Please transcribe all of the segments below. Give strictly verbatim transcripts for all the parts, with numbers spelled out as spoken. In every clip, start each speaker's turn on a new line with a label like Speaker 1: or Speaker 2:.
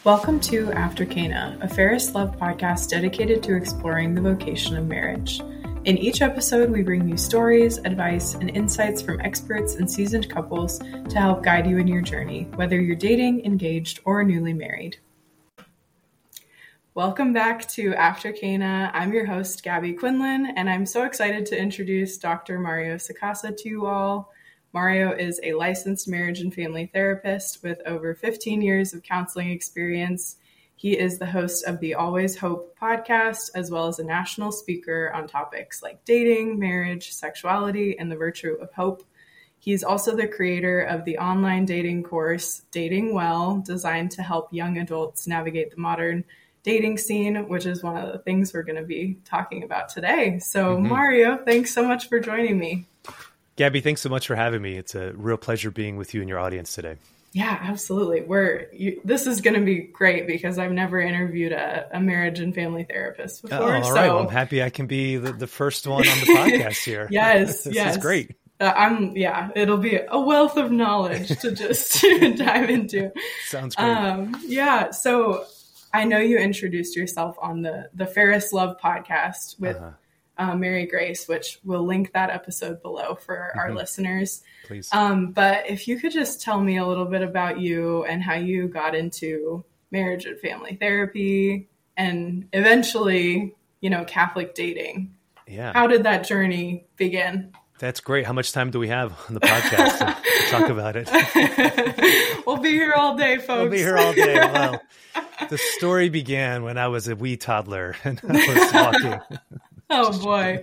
Speaker 1: Welcome to After Cana, a Ferris Love podcast dedicated to exploring the vocation of marriage. In each episode, we bring you stories, advice, and insights from experts and seasoned couples to help guide you in your journey, whether you're dating, engaged, or newly married. Welcome back to After Cana. I'm your host, Gabby Quinlan, and I'm so excited to introduce Doctor Mario Sacasa to you all. Mario is a licensed marriage and family therapist with over fifteen years of counseling experience. He is the host of the Always Hope podcast, as well as a national speaker on topics like dating, marriage, sexuality, and the virtue of hope. He's also the creator of the online dating course, Dating Well, designed to help young adults navigate the modern dating scene, which is one of the things we're going to be talking about today. So, mm-hmm. Mario, thanks so much for joining me.
Speaker 2: Gabby, thanks so much for having me. It's a real pleasure being with you and your audience today.
Speaker 1: Yeah, absolutely. We're you, this is going to be great because I've never interviewed a, a marriage and family therapist before.
Speaker 2: Oh, all
Speaker 1: so.
Speaker 2: right. Well, I'm happy I can be the, the first one on the podcast here.
Speaker 1: Yes,
Speaker 2: this
Speaker 1: yes.
Speaker 2: is great.
Speaker 1: Uh, I'm yeah. It'll be a wealth of knowledge to just dive into.
Speaker 2: Sounds great.
Speaker 1: Um, yeah. So I know you introduced yourself on the the Ferris Love podcast with. Uh-huh. Uh, Mary Grace, which we'll link that episode below for mm-hmm. our listeners.
Speaker 2: Please.
Speaker 1: Um, but if you could just tell me a little bit about you and how you got into marriage and family therapy and eventually, you know, Catholic dating.
Speaker 2: Yeah.
Speaker 1: How did that journey begin?
Speaker 2: That's great. How much time do we have on the podcast to, to talk about it?
Speaker 1: We'll be here all day, folks.
Speaker 2: We'll be here all day. Well, the story began when I was a wee toddler and I was walking.
Speaker 1: Oh boy.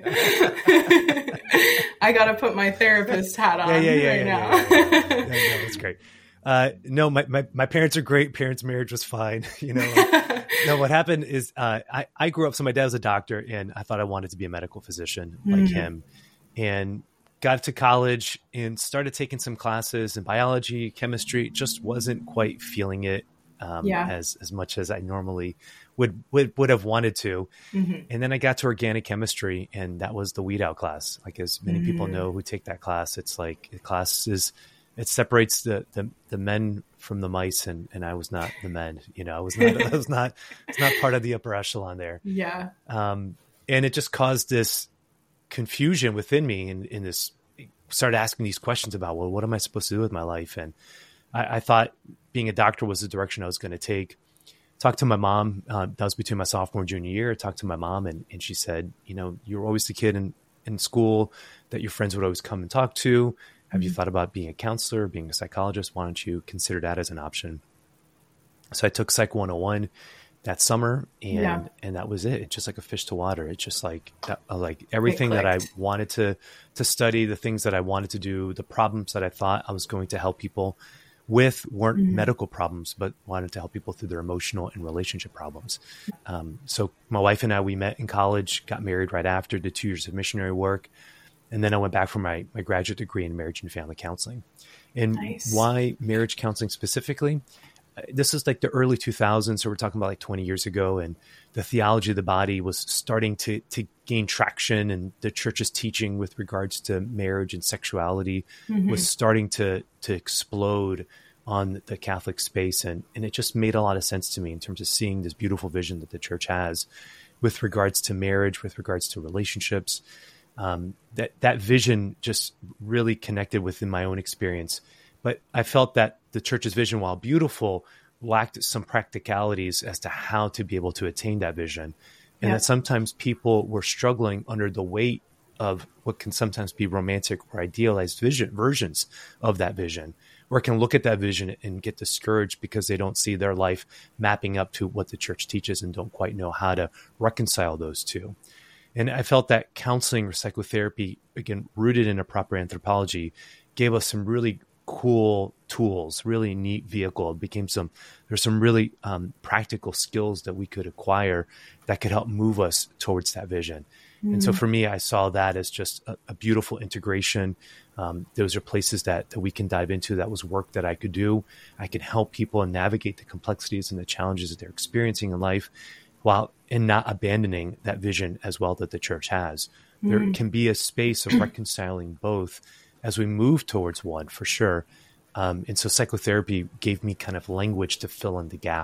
Speaker 1: I got to put my therapist hat on
Speaker 2: yeah, yeah, yeah,
Speaker 1: right
Speaker 2: yeah,
Speaker 1: now.
Speaker 2: Yeah, yeah, yeah. yeah, that's great. Uh, no, my, my, my parents are great. Parents' marriage was fine. You know, no, what happened is uh, I, I grew up, so my dad was a doctor and I thought I wanted to be a medical physician like mm-hmm. him, and got to college and started taking some classes in biology, chemistry, just wasn't quite feeling it um, yeah. as, as much as I normally would, would, would have wanted to. Mm-hmm. And then I got to organic chemistry, and that was the weed out class. Like, as many mm-hmm. people know who take that class, it's like the class is, it separates the, the, the men from the mice. And, and I was not the men, you know, I was not, I was not, it's not part of the upper echelon there.
Speaker 1: Yeah.
Speaker 2: Um, and it just caused this confusion within me, and in this, started asking these questions about, well, what am I supposed to do with my life? And I, I thought being a doctor was the direction I was going to take. Talked to my mom. Uh, that was between my sophomore and junior year. I talked to my mom, and, and she said, you know, you were always the kid in, in school that your friends would always come and talk to. Have mm-hmm. you thought about being a counselor, being a psychologist? Why don't you consider that as an option? So I took Psych one oh one that summer, and yeah. and that was it. It's just like a fish to water. It's just like that, like everything that I wanted to to study, the things that I wanted to do, the problems that I thought I was going to help people with weren't mm-hmm. medical problems, but wanted to help people through their emotional and relationship problems. Um, so my wife and I, we met in college, got married right after, did two years of missionary work. And then I went back for my, my graduate degree in marriage and family counseling. And nice. Why marriage counseling specifically? This is like the early two thousands. So we're talking about like twenty years ago. And the theology of the body was starting to, to gain traction. And the church's teaching with regards to marriage and sexuality mm-hmm. was starting to, to explode on the Catholic space. And, and it just made a lot of sense to me in terms of seeing this beautiful vision that the church has with regards to marriage, with regards to relationships. Um, that, that vision just really connected within my own experience. But I felt that the church's vision, while beautiful, lacked some practicalities as to how to be able to attain that vision. And yeah. that sometimes people were struggling under the weight of what can sometimes be romantic or idealized vision versions of that vision, or can look at that vision and get discouraged because they don't see their life mapping up to what the church teaches and don't quite know how to reconcile those two. And I felt that counseling or psychotherapy, again, rooted in a proper anthropology, gave us some really cool tools, really neat vehicle. It became some, there's some really um, practical skills that we could acquire that could help move us towards that vision. Mm-hmm. And so for me, I saw that as just a, a beautiful integration. Um, those are places that, that we can dive into. That was work that I could do. I could help people navigate the complexities and the challenges that they're experiencing in life, while and not abandoning that vision as well that the church has. Mm-hmm. There can be a space of reconciling both as we move towards one, for sure. Um, and so psychotherapy gave me kind of language to fill in the gap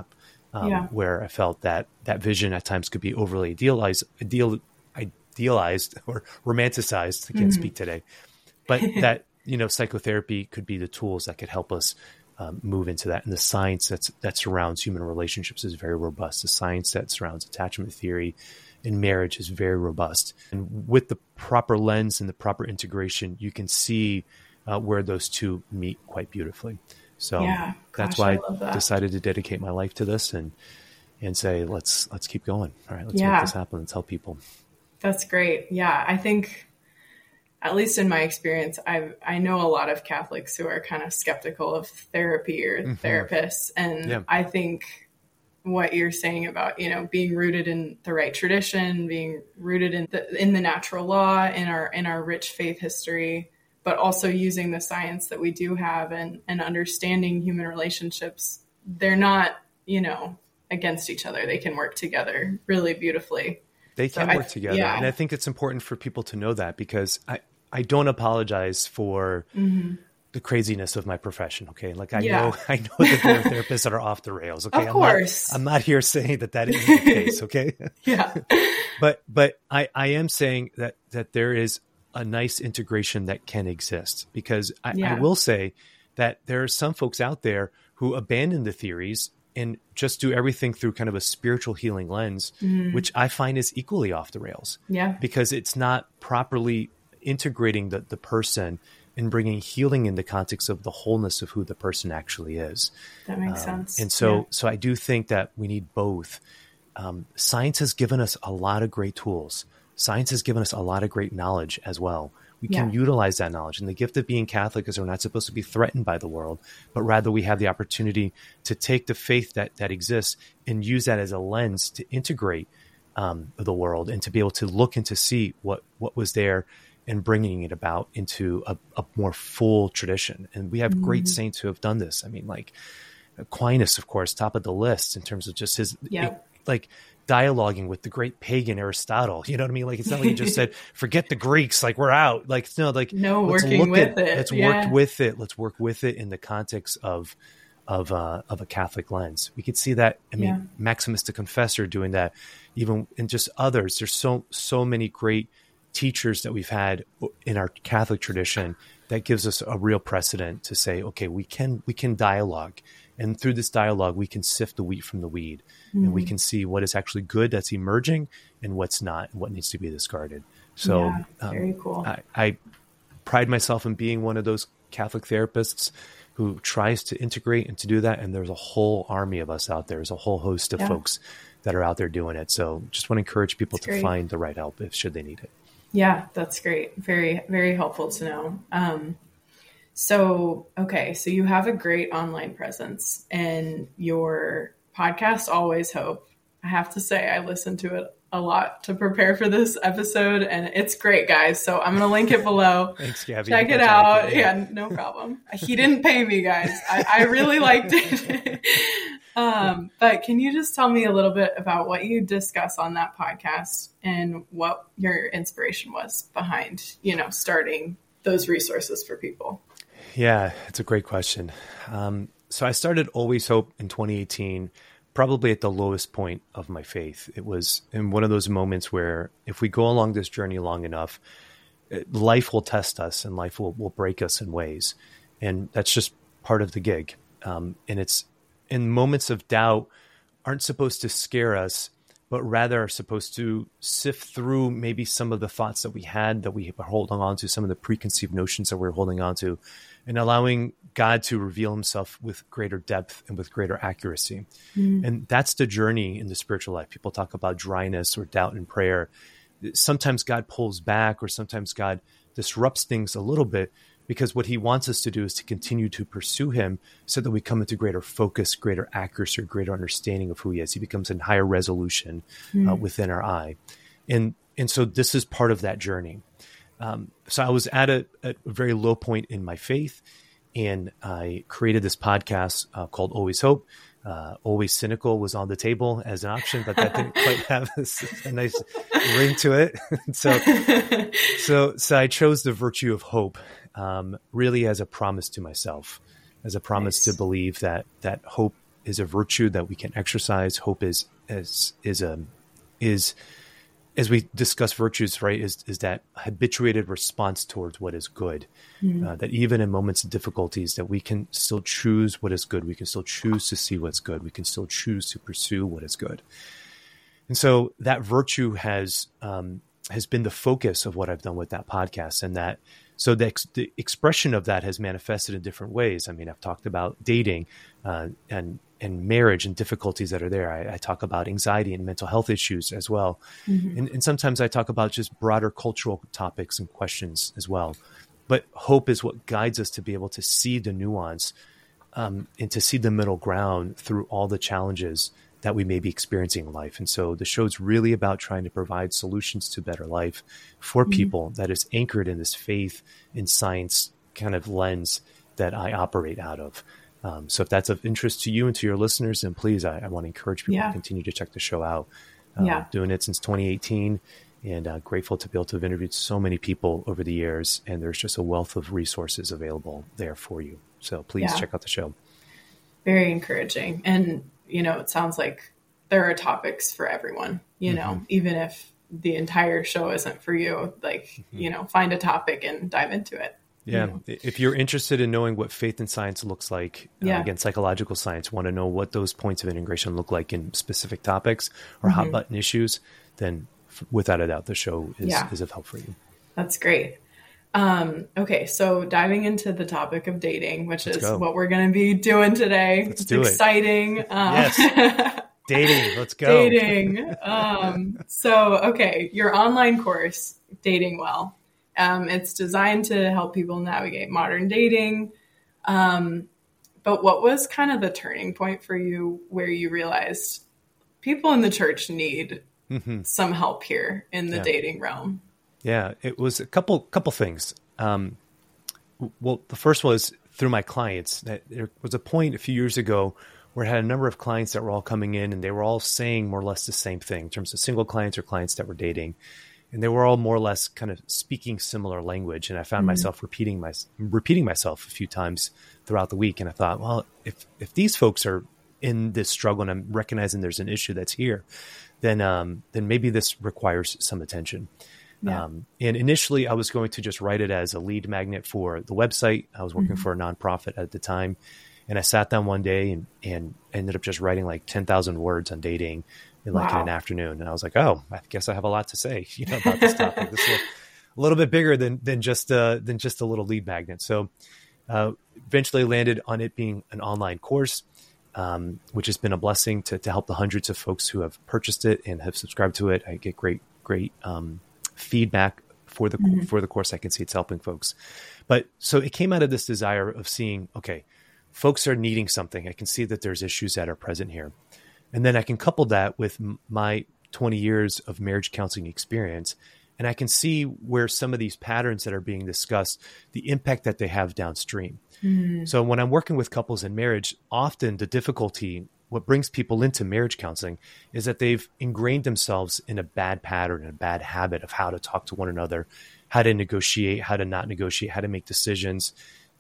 Speaker 2: um,
Speaker 1: yeah.
Speaker 2: where I felt that that vision at times could be overly idealized, ideal, idealized or romanticized. I can't
Speaker 1: Mm-hmm.
Speaker 2: speak today, but that, you know, psychotherapy could be the tools that could help us um, move into that. And the science that's, that surrounds human relationships is very robust. The science that surrounds attachment theory in marriage is very robust. And with the proper lens and the proper integration, you can see uh, where those two meet quite beautifully. So
Speaker 1: yeah,
Speaker 2: that's
Speaker 1: gosh,
Speaker 2: why
Speaker 1: I love
Speaker 2: I
Speaker 1: that.
Speaker 2: decided to dedicate my life to this and, and say, let's, let's keep going. All right, let's
Speaker 1: Yeah.
Speaker 2: make this happen and tell people.
Speaker 1: That's great. Yeah. I think, at least in my experience, I I know a lot of Catholics who are kind of skeptical of therapy or mm-hmm. therapists. And yeah. I think what you're saying about, you know, being rooted in the right tradition, being rooted in the, in the natural law, in our, in our rich faith history, but also using the science that we do have and, and understanding human relationships, they're not, you know, against each other. They can work together really beautifully.
Speaker 2: They can
Speaker 1: so
Speaker 2: work
Speaker 1: I,
Speaker 2: together.
Speaker 1: Yeah.
Speaker 2: And I think it's important for people to know that, because I, I don't apologize for mm-hmm. the craziness of my profession. Okay. Like I yeah. know, I know that there are therapists that are off the rails. Okay.
Speaker 1: Of
Speaker 2: I'm
Speaker 1: course.
Speaker 2: Not, I'm not here saying that that isn't the case. Okay.
Speaker 1: yeah.
Speaker 2: But, but I, I am saying that, that there is a nice integration that can exist, because I, yeah. I will say that there are some folks out there who abandon the theories and just do everything through kind of a spiritual healing lens, mm. which I find is equally off the rails.
Speaker 1: Yeah.
Speaker 2: Because it's not properly integrating the, the person and bringing healing in the context of the wholeness of who the person actually is.
Speaker 1: That makes
Speaker 2: um,
Speaker 1: sense.
Speaker 2: And so,
Speaker 1: yeah.
Speaker 2: so I do think that we need both. Um, science has given us a lot of great tools. Science has given us a lot of great knowledge as well. We can yeah. utilize that knowledge. And the gift of being Catholic is we're not supposed to be threatened by the world, but rather we have the opportunity to take the faith that, that exists and use that as a lens to integrate um, the world and to be able to look and to see what, what was there and bringing it about into a, a more full tradition. And we have mm. great saints who have done this. I mean, like Aquinas, of course, top of the list in terms of just his,
Speaker 1: yeah.
Speaker 2: it, like, dialoguing with the great pagan Aristotle. You know what I mean? Like, it's not like he just said, forget the Greeks, like we're out. Like, no, like,
Speaker 1: no, working with
Speaker 2: at,
Speaker 1: it.
Speaker 2: Let's
Speaker 1: yeah.
Speaker 2: work with it. Let's work with it in the context of, of, uh, of a Catholic lens. We could see that. I mean, yeah. Maximus the Confessor doing that, even in just others. There's so, so many great teachers that we've had in our Catholic tradition that gives us a real precedent to say, okay, we can, we can dialogue. And through this dialogue, we can sift the wheat from the weed, mm-hmm. and we can see what is actually good that's emerging and what's not, and what needs to be discarded. So
Speaker 1: yeah, very
Speaker 2: um,
Speaker 1: cool.
Speaker 2: I, I pride myself in being one of those Catholic therapists who tries to integrate and to do that. And there's a whole army of us out there. There's a whole host of yeah. folks that are out there doing it. So just want to encourage people
Speaker 1: that's
Speaker 2: to
Speaker 1: great.
Speaker 2: find the right help if should they need it.
Speaker 1: Yeah, that's great. Very, very helpful to know. Um, So, okay, so you have a great online presence and your podcast, Always Hope. I have to say, I listened to it a lot to prepare for this episode, and it's great, guys. So I'm going to link it below.
Speaker 2: Thanks, Gabby.
Speaker 1: Check it out. Yeah. yeah, no problem. He didn't pay me, guys. I, I really liked it. um, but can you just tell me a little bit about what you discuss on that podcast and what your inspiration was behind, you know, starting those resources for people?
Speaker 2: Yeah, it's a great question. Um, so I started Always Hope in twenty eighteen, probably at the lowest point of my faith. It was in one of those moments where if we go along this journey long enough, life will test us and life will, will break us in ways. And that's just part of the gig. Um, and it's in moments of doubt aren't supposed to scare us, but rather are supposed to sift through maybe some of the thoughts that we had that we were holding on to, some of the preconceived notions that we're holding on to, and allowing God to reveal himself with greater depth and with greater accuracy. Mm. And that's the journey in the spiritual life. People talk about dryness or doubt in prayer. Sometimes God pulls back, or sometimes God disrupts things a little bit, because what he wants us to do is to continue to pursue him so that we come into greater focus, greater accuracy, greater understanding of who he is. He becomes in higher resolution mm. uh, within our eye. And, and so this is part of that journey. Um, so I was at a, at a very low point in my faith, and I created this podcast uh, called Always Hope. Uh, Always Cynical was on the table as an option, but that didn't quite have a, a nice ring to it. so, so, so I chose the virtue of hope, um, really as a promise to myself, as a promise
Speaker 1: nice.
Speaker 2: to believe that, that hope is a virtue that we can exercise. Hope is is is a is as we discuss virtues, right, is is that habituated response towards what is good. Mm-hmm. Uh, that even in moments of difficulties, that we can still choose what is good. We can still choose to see what's good. We can still choose to pursue what is good. And so that virtue has um, has been the focus of what I've done with that podcast, and that so the, ex- the expression of that has manifested in different ways. I mean, I've talked about dating uh, and and marriage and difficulties that are there. I, I talk about anxiety and mental health issues as well. Mm-hmm. And, and sometimes I talk about just broader cultural topics and questions as well. But hope is what guides us to be able to see the nuance um, and to see the middle ground through all the challenges that we may be experiencing in life. And so the show's really about trying to provide solutions to better life for mm-hmm. people that is anchored in this faith in science kind of lens that I operate out of. Um, so if that's of interest to you and to your listeners, then please, I, I want to encourage people yeah. to continue to check the show out. Um, yeah. Doing it since twenty eighteen, and uh, grateful to be able to have interviewed so many people over the years. And there's just a wealth of resources available there for you. So please yeah. check out the show. Very encouraging. And, you know, it sounds like there are topics for everyone, you know, mm-hmm. even if the entire show isn't for you, like, mm-hmm. you know, find a topic and dive into it. Yeah. You know? If you're interested in knowing what faith and science looks like, yeah. uh, again, psychological science, want to know what those points of integration look like in specific topics or mm-hmm. hot button issues, then f- without a doubt, the show is, yeah. is of help for you. That's great. Um, okay. So diving into the topic of dating, which Let's is go. what we're going to be doing today. Let's it's do exciting. It. Um, yes. Dating. Let's go. Dating. Um, so, okay. Your online course, Dating Well. Um, it's designed to help people navigate modern dating. Um, but what was kind of the turning point for you where you realized people in the church need mm-hmm. some help here in the yeah. dating realm? Yeah, it was a couple couple things. Um, well, the first was through my clients. That there was a point a few years ago where I had a number of clients that were all coming in and they were all saying more or less the same thing in terms of single clients or clients that were dating. And they were all more or less kind of speaking similar language. And I found mm-hmm. myself repeating my, repeating myself a few times throughout the week. And I thought, well, if, if these folks are in this struggle and I'm recognizing there's an issue that's here, then, um, then maybe this requires some attention. Yeah. Um, and initially I was going to just write it as a lead magnet for the website. I was working mm-hmm. for a nonprofit at the time. And I sat down one day and, and ended up just writing like ten thousand words on dating in like wow. in an afternoon. And I was like, oh, I guess I have a lot to say, you know, about this topic. This is a little bit bigger than, than just, uh, than just a little lead magnet. So, uh, eventually landed on it being an online course, um, which has been a blessing to, to help the hundreds of folks who have purchased it and have subscribed to it. I get great, great, um, feedback for the, mm-hmm. for the course. I can see it's helping folks, but so it came out of this desire of seeing, okay, folks are needing something. I can see that there's issues that are present here. And then I can couple that with my twenty years of marriage counseling experience. And I can see where some of these patterns that are being discussed, the impact that they have downstream. Mm-hmm. So when I'm working with couples in marriage, often the difficulty, what brings people into marriage counseling is that they've ingrained themselves in a bad pattern, a bad habit of how to talk to one another, how to negotiate, how to not negotiate, how to make decisions.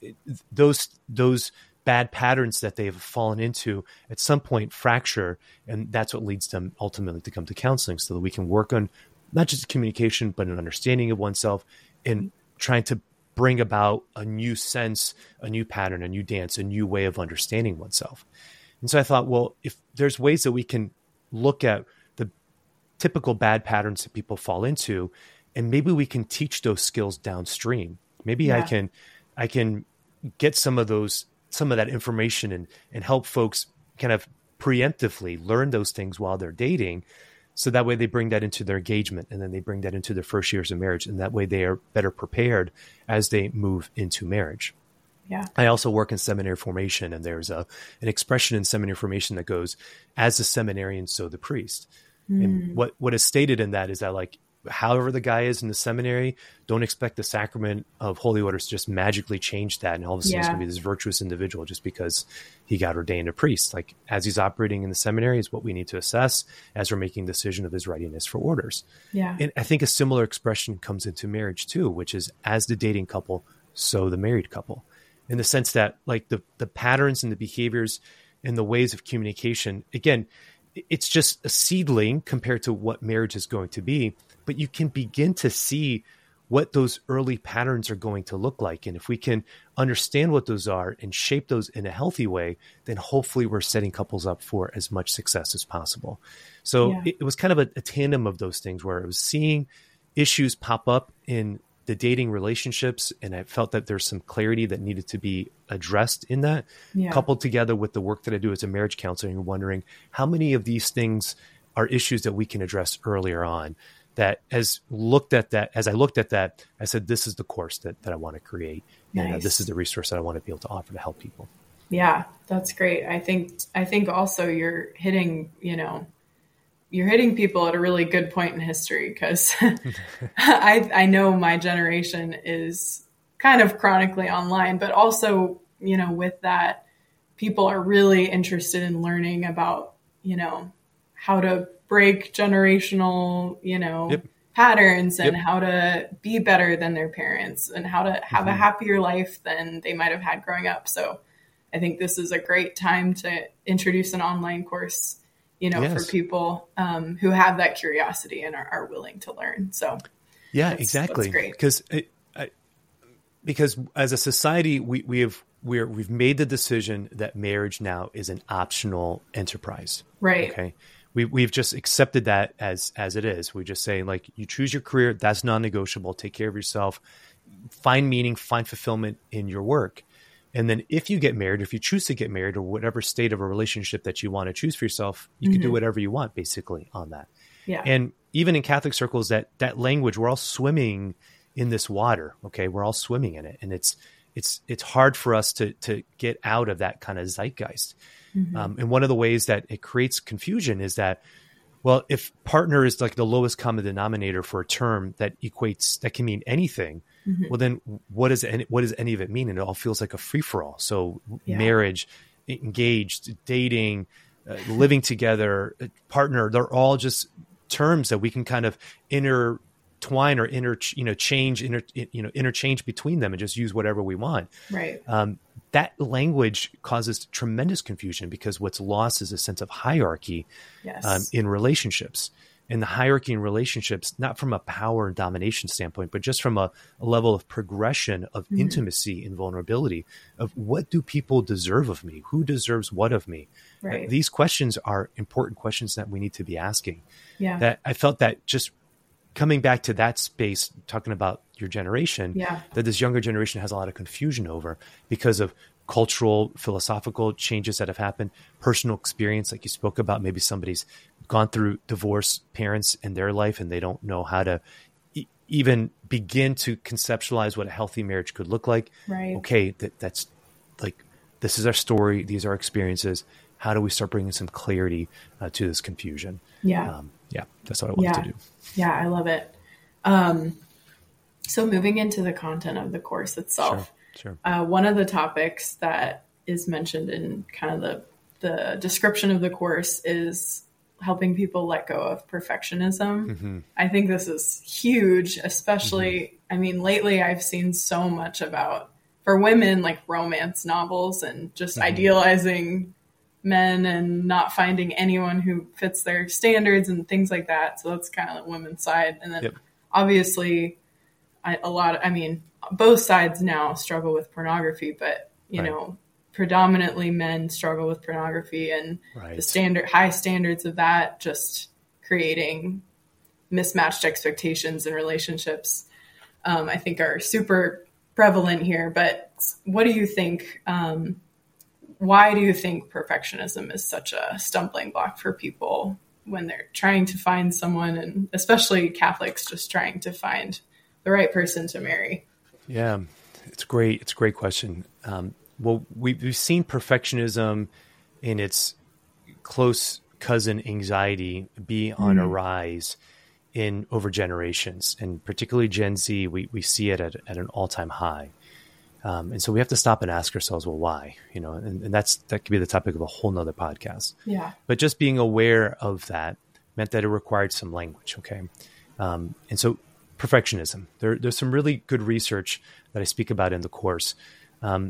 Speaker 2: Those, those, bad patterns that they've fallen into at some point fracture. And that's what leads them ultimately to come to counseling so that we can work on not just communication, but an understanding of oneself and trying to bring about a new sense, a new pattern, a new dance, a new way of understanding oneself. And so I thought, well, if there's ways that we can look at the typical bad patterns that people fall into, and maybe we can teach those skills downstream. Maybe yeah. I can, I can get some of those some of that information and, and help folks kind of preemptively learn those things while they're dating. So that way they bring that into their engagement and then they bring that into their first years of marriage. And that way they are better prepared as they move into marriage. Yeah. I also work in seminary formation, and there's a, an expression in seminary formation that goes, as the seminarian, so the priest. Mm. And what, what is stated in that is that, like, however the guy is in the seminary, don't expect the sacrament of holy orders to just magically change that. And all of a sudden yeah. he's going to be this virtuous individual just because he got ordained a priest. Like, as he's operating in the seminary is what we need to assess as we're making the decision of his readiness for orders. Yeah. And I think a similar expression comes into marriage too, which is, as the dating couple, so the married couple, in the sense that, like, the, the patterns and the behaviors and the ways of communication. Again, it's just a seedling compared to what marriage is going to be, but you can begin to see what those early patterns are going to look like. And if we can understand what those are and shape those in a healthy way, then hopefully we're setting couples up for as much success as possible. So yeah. it, it was kind of a, a tandem of those things where I was seeing issues pop up in the dating relationships, and I felt that there's some clarity that needed to be addressed in that, yeah. coupled together with the work that I do as a marriage counselor, and wondering how many of these things are issues that we can address earlier on. That as looked at that, as I looked at that, I said, this is the course that, that I want to create. Nice. And uh, this is the resource that I want to be able to offer to help people.
Speaker 1: Yeah, that's great. I think, I think also you're hitting, you know, you're hitting people at a really good point in history, because I, I know my generation is kind of chronically online, but also, you know, with that, people are really interested in learning about, you know, how to break generational, you know, yep. patterns, and yep. how to be better than their parents, and how to have mm-hmm. a happier life than they might have had growing up. So I think this is a great time to introduce an online course, you know, yes. for people um, who have that curiosity and are, are willing to learn. So
Speaker 2: yeah,
Speaker 1: that's,
Speaker 2: exactly.
Speaker 1: That's great.
Speaker 2: Because it, I, because as a society, we, we have, we're, we've made the decision that marriage now is an optional enterprise.
Speaker 1: Right.
Speaker 2: Okay. We, we've just accepted that as, as it is. We just say, like, you choose your career, that's non-negotiable. Take care of yourself, find meaning, find fulfillment in your work. And then if you get married, if you choose to get married, or whatever state of a relationship that you want to choose for yourself, you mm-hmm. can do whatever you want basically on that.
Speaker 1: Yeah.
Speaker 2: And even in Catholic circles, that, that language, we're all swimming in this water. Okay. We're all swimming in it. And it's, it's, it's hard for us to, to get out of that kind of zeitgeist. Mm-hmm. Um, and one of the ways that it creates confusion is that, well, if partner is like the lowest common denominator for a term that equates, that can mean anything, mm-hmm. well, then what does any, what does any of it mean? And it all feels like a free for all. So yeah. marriage, engaged, dating, uh, living together, partner, they're all just terms that we can kind of intertwine or inter, you know, change, inter, you know, interchange between them and just use whatever we want.
Speaker 1: Right.
Speaker 2: Um, that language causes tremendous confusion, because what's lost is a sense of hierarchy yes. um, in relationships. And the hierarchy in relationships, not from a power and domination standpoint, but just from a, a level of progression of mm-hmm. intimacy and vulnerability of what do people deserve of me? Who deserves what of me?
Speaker 1: Right.
Speaker 2: Uh, these questions are important questions that we need to be asking.
Speaker 1: Yeah.
Speaker 2: That I felt that just coming back to that space, talking about your generation,
Speaker 1: yeah.
Speaker 2: that this younger generation has a lot of confusion over because of cultural, philosophical changes that have happened, personal experience, like you spoke about, maybe somebody's gone through divorce, parents in their life, and they don't know how to e- even begin to conceptualize what a healthy marriage could look like.
Speaker 1: Right.
Speaker 2: Okay, that, that's like, this is our story. These are our experiences. How do we start bringing some clarity uh, to this confusion?
Speaker 1: Yeah.
Speaker 2: Um, yeah, that's what I wanted
Speaker 1: yeah.
Speaker 2: to do.
Speaker 1: Yeah, I love it. Um, so moving into the content of the course itself,
Speaker 2: sure, sure.
Speaker 1: Uh, one of the topics that is mentioned in kind of the, the description of the course is helping people let go of perfectionism. Mm-hmm. I think this is huge, especially, mm-hmm. I mean, lately I've seen so much about, for women, like romance novels and just mm-hmm. idealizing men and not finding anyone who fits their standards and things like that. So that's kind of the women's side. And then yep. obviously I, a lot of, I mean, both sides now struggle with pornography, but you right. know, predominantly men struggle with pornography, and right. the standard high standards of that just creating mismatched expectations in relationships, um, I think are super prevalent here. But what do you think, um, why do you think perfectionism is such a stumbling block for people when they're trying to find someone, and especially Catholics just trying to find the right person to marry?
Speaker 2: Yeah, it's great. It's a great question. Um, well, we've, we've seen perfectionism in its close cousin anxiety be on mm. a rise in over generations, and particularly Gen Z, we, we see it at, at an all-time high. Um, and so we have to stop and ask ourselves, well, why? You know, and, and that's that could be the topic of a whole nother podcast.
Speaker 1: Yeah.
Speaker 2: But just being aware of that meant that it required some language. Okay. Um, and so perfectionism, there, there's some really good research that I speak about in the course. Um,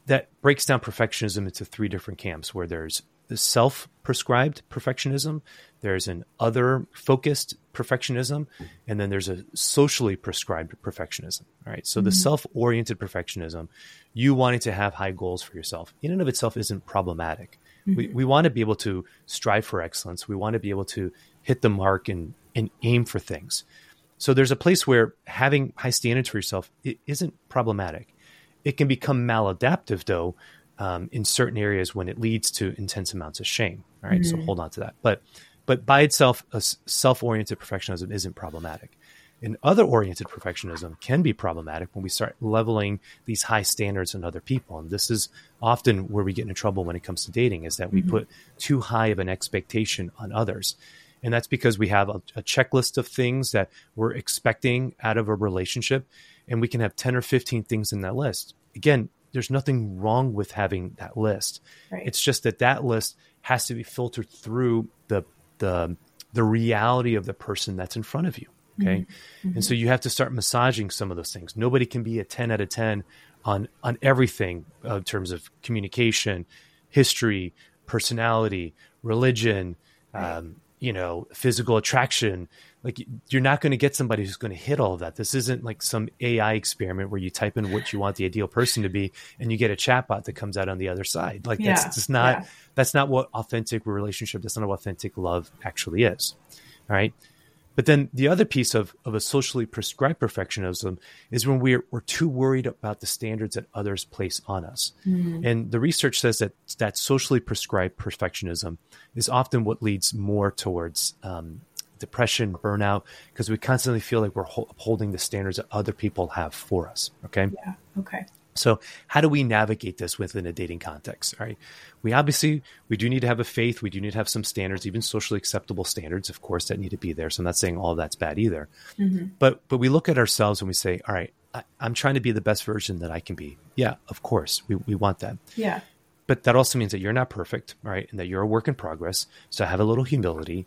Speaker 2: that breaks down perfectionism into three different camps, where there's the self-prescribed perfectionism, there's an other-focused perfectionism, and then there's a socially prescribed perfectionism. All right. So mm-hmm. the self-oriented perfectionism, you wanting to have high goals for yourself, in and of itself isn't problematic. Mm-hmm. We we want to be able to strive for excellence. We want to be able to hit the mark and, and aim for things. So there's a place where having high standards for yourself, it isn't problematic. It can become maladaptive, though, um, in certain areas when it leads to intense amounts of shame. All right, mm-hmm. so hold on to that. But but by itself, a self-oriented perfectionism isn't problematic. And other-oriented perfectionism can be problematic when we start leveling these high standards on other people. And this is often where we get into trouble when it comes to dating, is that we mm-hmm. put too high of an expectation on others. And that's because we have a, a checklist of things that we're expecting out of a relationship, and we can have ten or fifteen things in that list. Again, there's nothing wrong with having that list. Right. It's just that that list has to be filtered through the the the reality of the person that's in front of you. Okay. Mm-hmm. And so you have to start massaging some of those things. Nobody can be a ten out of ten on, on everything uh, in terms of communication, history, personality, religion, right. um, you know, physical attraction. Like, you're not going to get somebody who's going to hit all of that. This isn't like some A I experiment where you type in what you want the ideal person to be and you get a chatbot that comes out on the other side. Like yeah. that's just not, yeah. that's not what authentic relationship, that's not what authentic love actually is. All right. But then the other piece of, of a socially prescribed perfectionism is when we're, we're too worried about the standards that others place on us. Mm. And the research says that that socially prescribed perfectionism is often what leads more towards um, depression, burnout, because we constantly feel like we're ho- upholding the standards that other people have for us. Okay.
Speaker 1: Yeah. Okay.
Speaker 2: So how do we navigate this within a dating context? All right. We obviously, we do need to have a faith. We do need to have some standards, even socially acceptable standards, of course, that need to be there. So I'm not saying all of that's bad either. Mm-hmm. But but we look at ourselves and we say, all right, I, I'm trying to be the best version that I can be. Yeah, of course. We, we want that.
Speaker 1: Yeah.
Speaker 2: But that also means that you're not perfect, right? And that you're a work in progress. So have a little humility.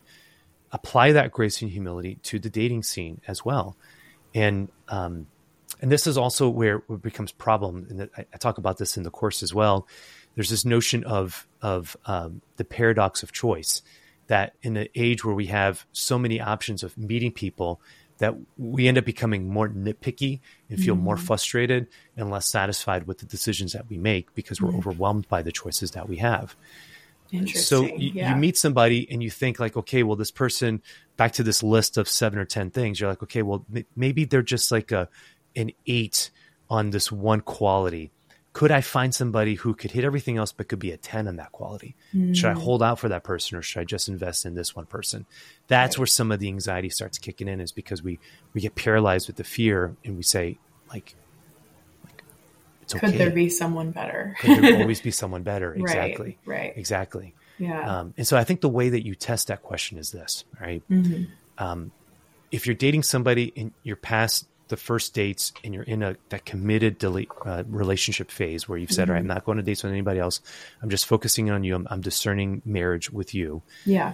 Speaker 2: Apply that grace and humility to the dating scene as well. And um And this is also where it becomes problem. And I, I talk about this in the course as well. There's this notion of of um, the paradox of choice, that in an age where we have so many options of meeting people, that we end up becoming more nitpicky and feel mm-hmm. more frustrated and less satisfied with the decisions that we make because we're mm-hmm. overwhelmed by the choices that we have.
Speaker 1: Interesting.
Speaker 2: So you,
Speaker 1: yeah.
Speaker 2: you meet somebody and you think like, okay, well, this person, back to this list of seven or ten things, you're like, okay, well, m- maybe they're just like a an eight on this one quality. Could I find somebody who could hit everything else but could be a ten on that quality? Mm. Should I hold out for that person, or should I just invest in this one person? That's right. Where some of the anxiety starts kicking in, is because we, we get paralyzed with the fear and we say like, like it's okay.
Speaker 1: Could there be someone better?
Speaker 2: Could there always be someone better? Exactly.
Speaker 1: Right. right.
Speaker 2: Exactly.
Speaker 1: Yeah.
Speaker 2: Um, and so I think the way that you test that question is this, right? Mm-hmm. Um, if you're dating somebody and you're past the first dates and you're in a that committed delete, uh, relationship phase where you've said, mm-hmm. all right, I'm not going to dates with anybody else. I'm just focusing on you. I'm, I'm discerning marriage with you.
Speaker 1: Yeah.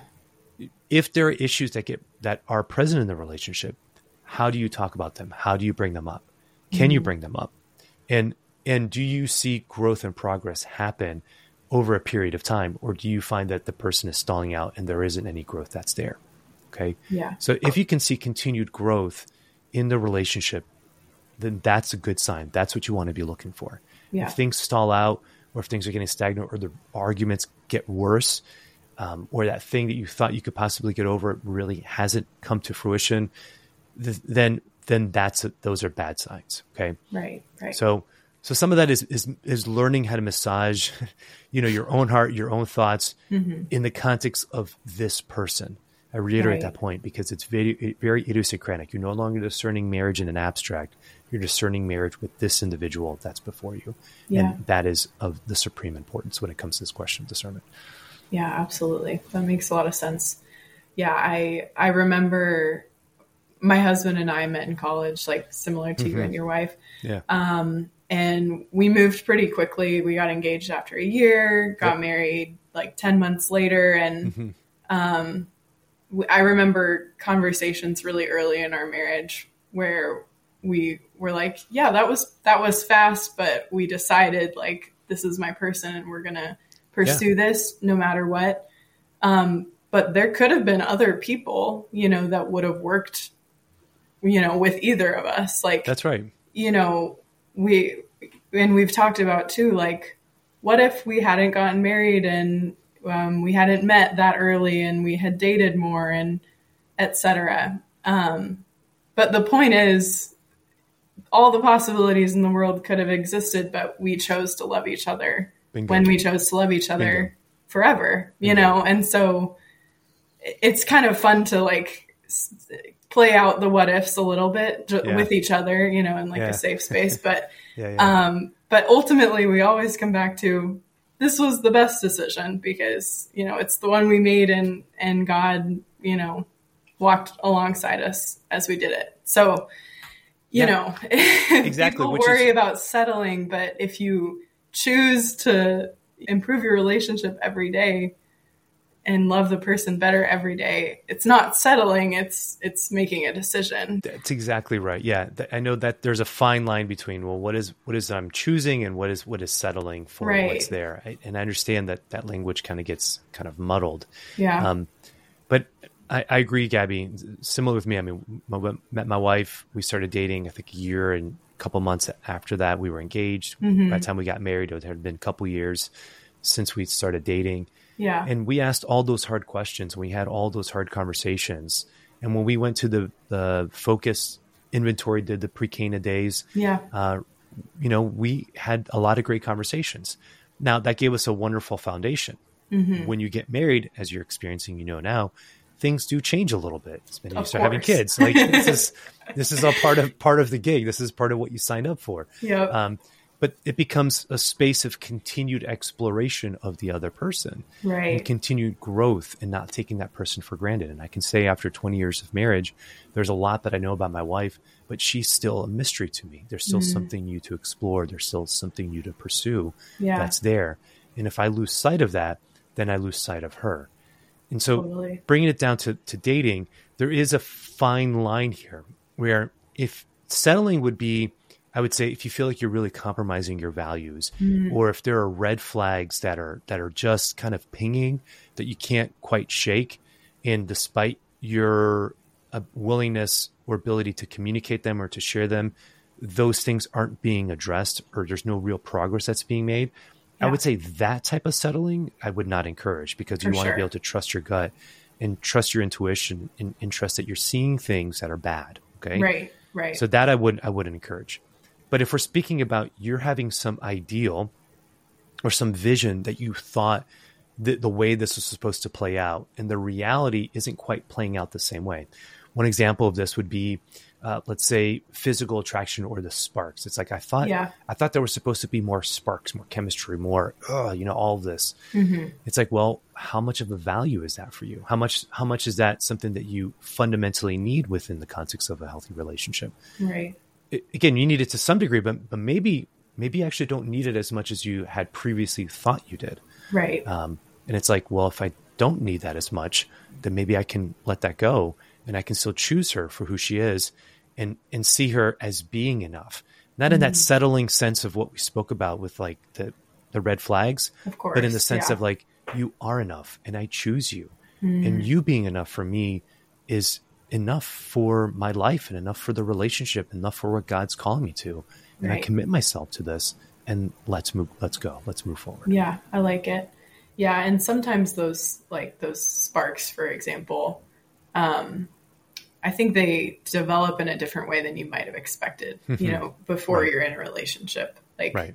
Speaker 2: If there are issues that get that are present in the relationship, how do you talk about them? How do you bring them up? Can mm-hmm. you bring them up? And and do you see growth and progress happen over a period of time, or do you find that the person is stalling out and there isn't any growth that's there? Okay.
Speaker 1: Yeah.
Speaker 2: So if you can see continued growth in the relationship, then that's a good sign. That's what you want to be looking for.
Speaker 1: Yeah.
Speaker 2: If things stall out, or if things are getting stagnant, or the arguments get worse, um, or that thing that you thought you could possibly get over really hasn't come to fruition, th- then then that's a, those are bad signs. Okay.
Speaker 1: Right. Right.
Speaker 2: So so some of that is is is learning how to massage, you know, your own heart, your own thoughts mm-hmm. in the context of this person. I reiterate right. that point because it's very, very idiosyncratic. You're no longer discerning marriage in an abstract. You're discerning marriage with this individual that's before you.
Speaker 1: Yeah.
Speaker 2: And that is of the supreme importance when it comes to this question of discernment.
Speaker 1: Yeah, absolutely. That makes a lot of sense. Yeah, I I remember my husband and I met in college, like similar to mm-hmm. you and your wife.
Speaker 2: Yeah.
Speaker 1: Um, and we moved pretty quickly. We got engaged after a year, got yep. married like ten months later. And mm-hmm. um I remember conversations really early in our marriage where we were like, yeah, that was, that was fast, but we decided like this is my person and we're going to pursue yeah. this no matter what. Um, but there could have been other people, you know, that would have worked, you know, with either of us. Like,
Speaker 2: that's right.
Speaker 1: You know, we, and we've talked about too, like, what if we hadn't gotten married and um, we hadn't met that early and we had dated more and et cetera. Um, but the point is, all the possibilities in the world could have existed, but we chose to love each other Bingo. When we chose to love each other Bingo. Forever, you Bingo. Know? And so it's kind of fun to like play out the what ifs a little bit yeah. with each other, you know, in like yeah. a safe space. But, yeah, yeah. um, but ultimately we always come back to, this was the best decision because, you know, it's the one we made and, and God, you know, walked alongside us as we did it. So, you yeah. know,
Speaker 2: exactly.
Speaker 1: people
Speaker 2: Which
Speaker 1: worry
Speaker 2: is...
Speaker 1: about settling, but if you choose to improve your relationship every day and love the person better every day, it's not settling, it's it's making a decision.
Speaker 2: That's exactly right. Yeah. I know that there's a fine line between, well, what is what is I'm choosing and what is what is settling for right. what's there. I, and I understand that that language kind of gets kind of muddled.
Speaker 1: Yeah.
Speaker 2: Um, but I, I agree, Gabby. Similar with me. I mean, I met my wife. We started dating, I think, a year and a couple months after that. We were engaged. Mm-hmm. By the time we got married, it had been a couple years since we started dating.
Speaker 1: Yeah.
Speaker 2: And we asked all those hard questions. We had all those hard conversations. And when we went to the, the focus inventory, did the pre-Cana days,
Speaker 1: yeah.
Speaker 2: uh, you know, we had a lot of great conversations. Now, that gave us a wonderful foundation. Mm-hmm. When you get married, as you're experiencing, you know now, things do change a little bit. When you start having kids, like this is this is all part of part of the gig. This is part of what you signed up for.
Speaker 1: Yeah.
Speaker 2: Um, but it becomes a space of continued exploration of the other person,
Speaker 1: right?
Speaker 2: And continued growth, and not taking that person for granted. And I can say, after twenty years of marriage, there's a lot that I know about my wife, but she's still a mystery to me. There's still mm. something new to explore. There's still something new to pursue.
Speaker 1: Yeah.
Speaker 2: That's there. And if I lose sight of that, then I lose sight of her. And so
Speaker 1: totally.
Speaker 2: Bringing it down to, to dating, there is a fine line here where if settling would be, I would say, if you feel like you're really compromising your values, mm. or if there are red flags that are that are just kind of pinging that you can't quite shake, and despite your uh, willingness or ability to communicate them or to share them, those things aren't being addressed, or there's no real progress that's being made. Yeah. I would say that type of settling I would not encourage, because you
Speaker 1: For
Speaker 2: want
Speaker 1: sure.
Speaker 2: to be able to trust your gut and trust your intuition, and, and trust that you're seeing things that are bad. Okay.
Speaker 1: Right. Right.
Speaker 2: So that I would, I wouldn't encourage. But if we're speaking about you're having some ideal or some vision that you thought the, the way this was supposed to play out, and the reality isn't quite playing out the same way. One example of this would be, Uh, let's say, physical attraction or the sparks. It's like, I thought,
Speaker 1: yeah.
Speaker 2: I thought there was supposed to be more sparks, more chemistry, more, uh, you know, all of this.
Speaker 1: Mm-hmm.
Speaker 2: It's like, well, how much of a value is that for you? How much, how much is that something that you fundamentally need within the context of a healthy relationship?
Speaker 1: Right.
Speaker 2: It, again, you need it to some degree, but, but maybe, maybe you actually don't need it as much as you had previously thought you did.
Speaker 1: Right.
Speaker 2: Um, and it's like, well, if I don't need that as much, then maybe I can let that go, and I can still choose her for who she is, and, and see her as being enough. Not in mm. that settling sense of what we spoke about with like the, the red flags,
Speaker 1: of course,
Speaker 2: but in the sense
Speaker 1: yeah.
Speaker 2: of like, you are enough and I choose you.
Speaker 1: Mm.
Speaker 2: And you being enough for me is enough for my life, and enough for the relationship, enough for what God's calling me to. And
Speaker 1: right.
Speaker 2: I commit myself to this, and let's move, let's go, let's move forward.
Speaker 1: Yeah, I like it. Yeah. And sometimes those, like those sparks, for example, um, I think they develop in a different way than you might have expected, mm-hmm. you know, before right. you're in a relationship. Like
Speaker 2: right.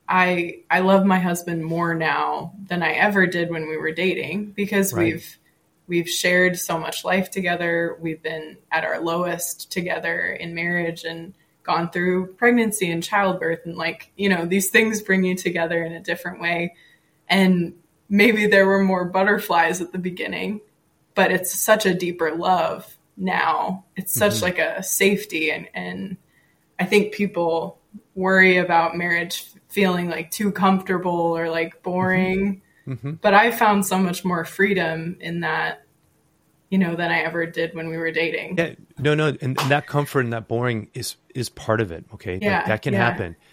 Speaker 1: I, I love my husband more now than I ever did when we were dating, because
Speaker 2: right.
Speaker 1: we've, we've shared so much life together. We've been at our lowest together in marriage, and gone through pregnancy and childbirth. And like, you know, these things bring you together in a different way. And maybe there were more butterflies at the beginning, but it's such a deeper love now. It's such mm-hmm. like a safety. And, and I think people worry about marriage feeling like too comfortable or like boring, mm-hmm. but I found so much more freedom in that, you know, than I ever did when we were dating.
Speaker 2: Yeah, no, no. And, and that comfort and that boring is, is part of it. Okay.
Speaker 1: Yeah,
Speaker 2: like that can
Speaker 1: yeah.
Speaker 2: happen.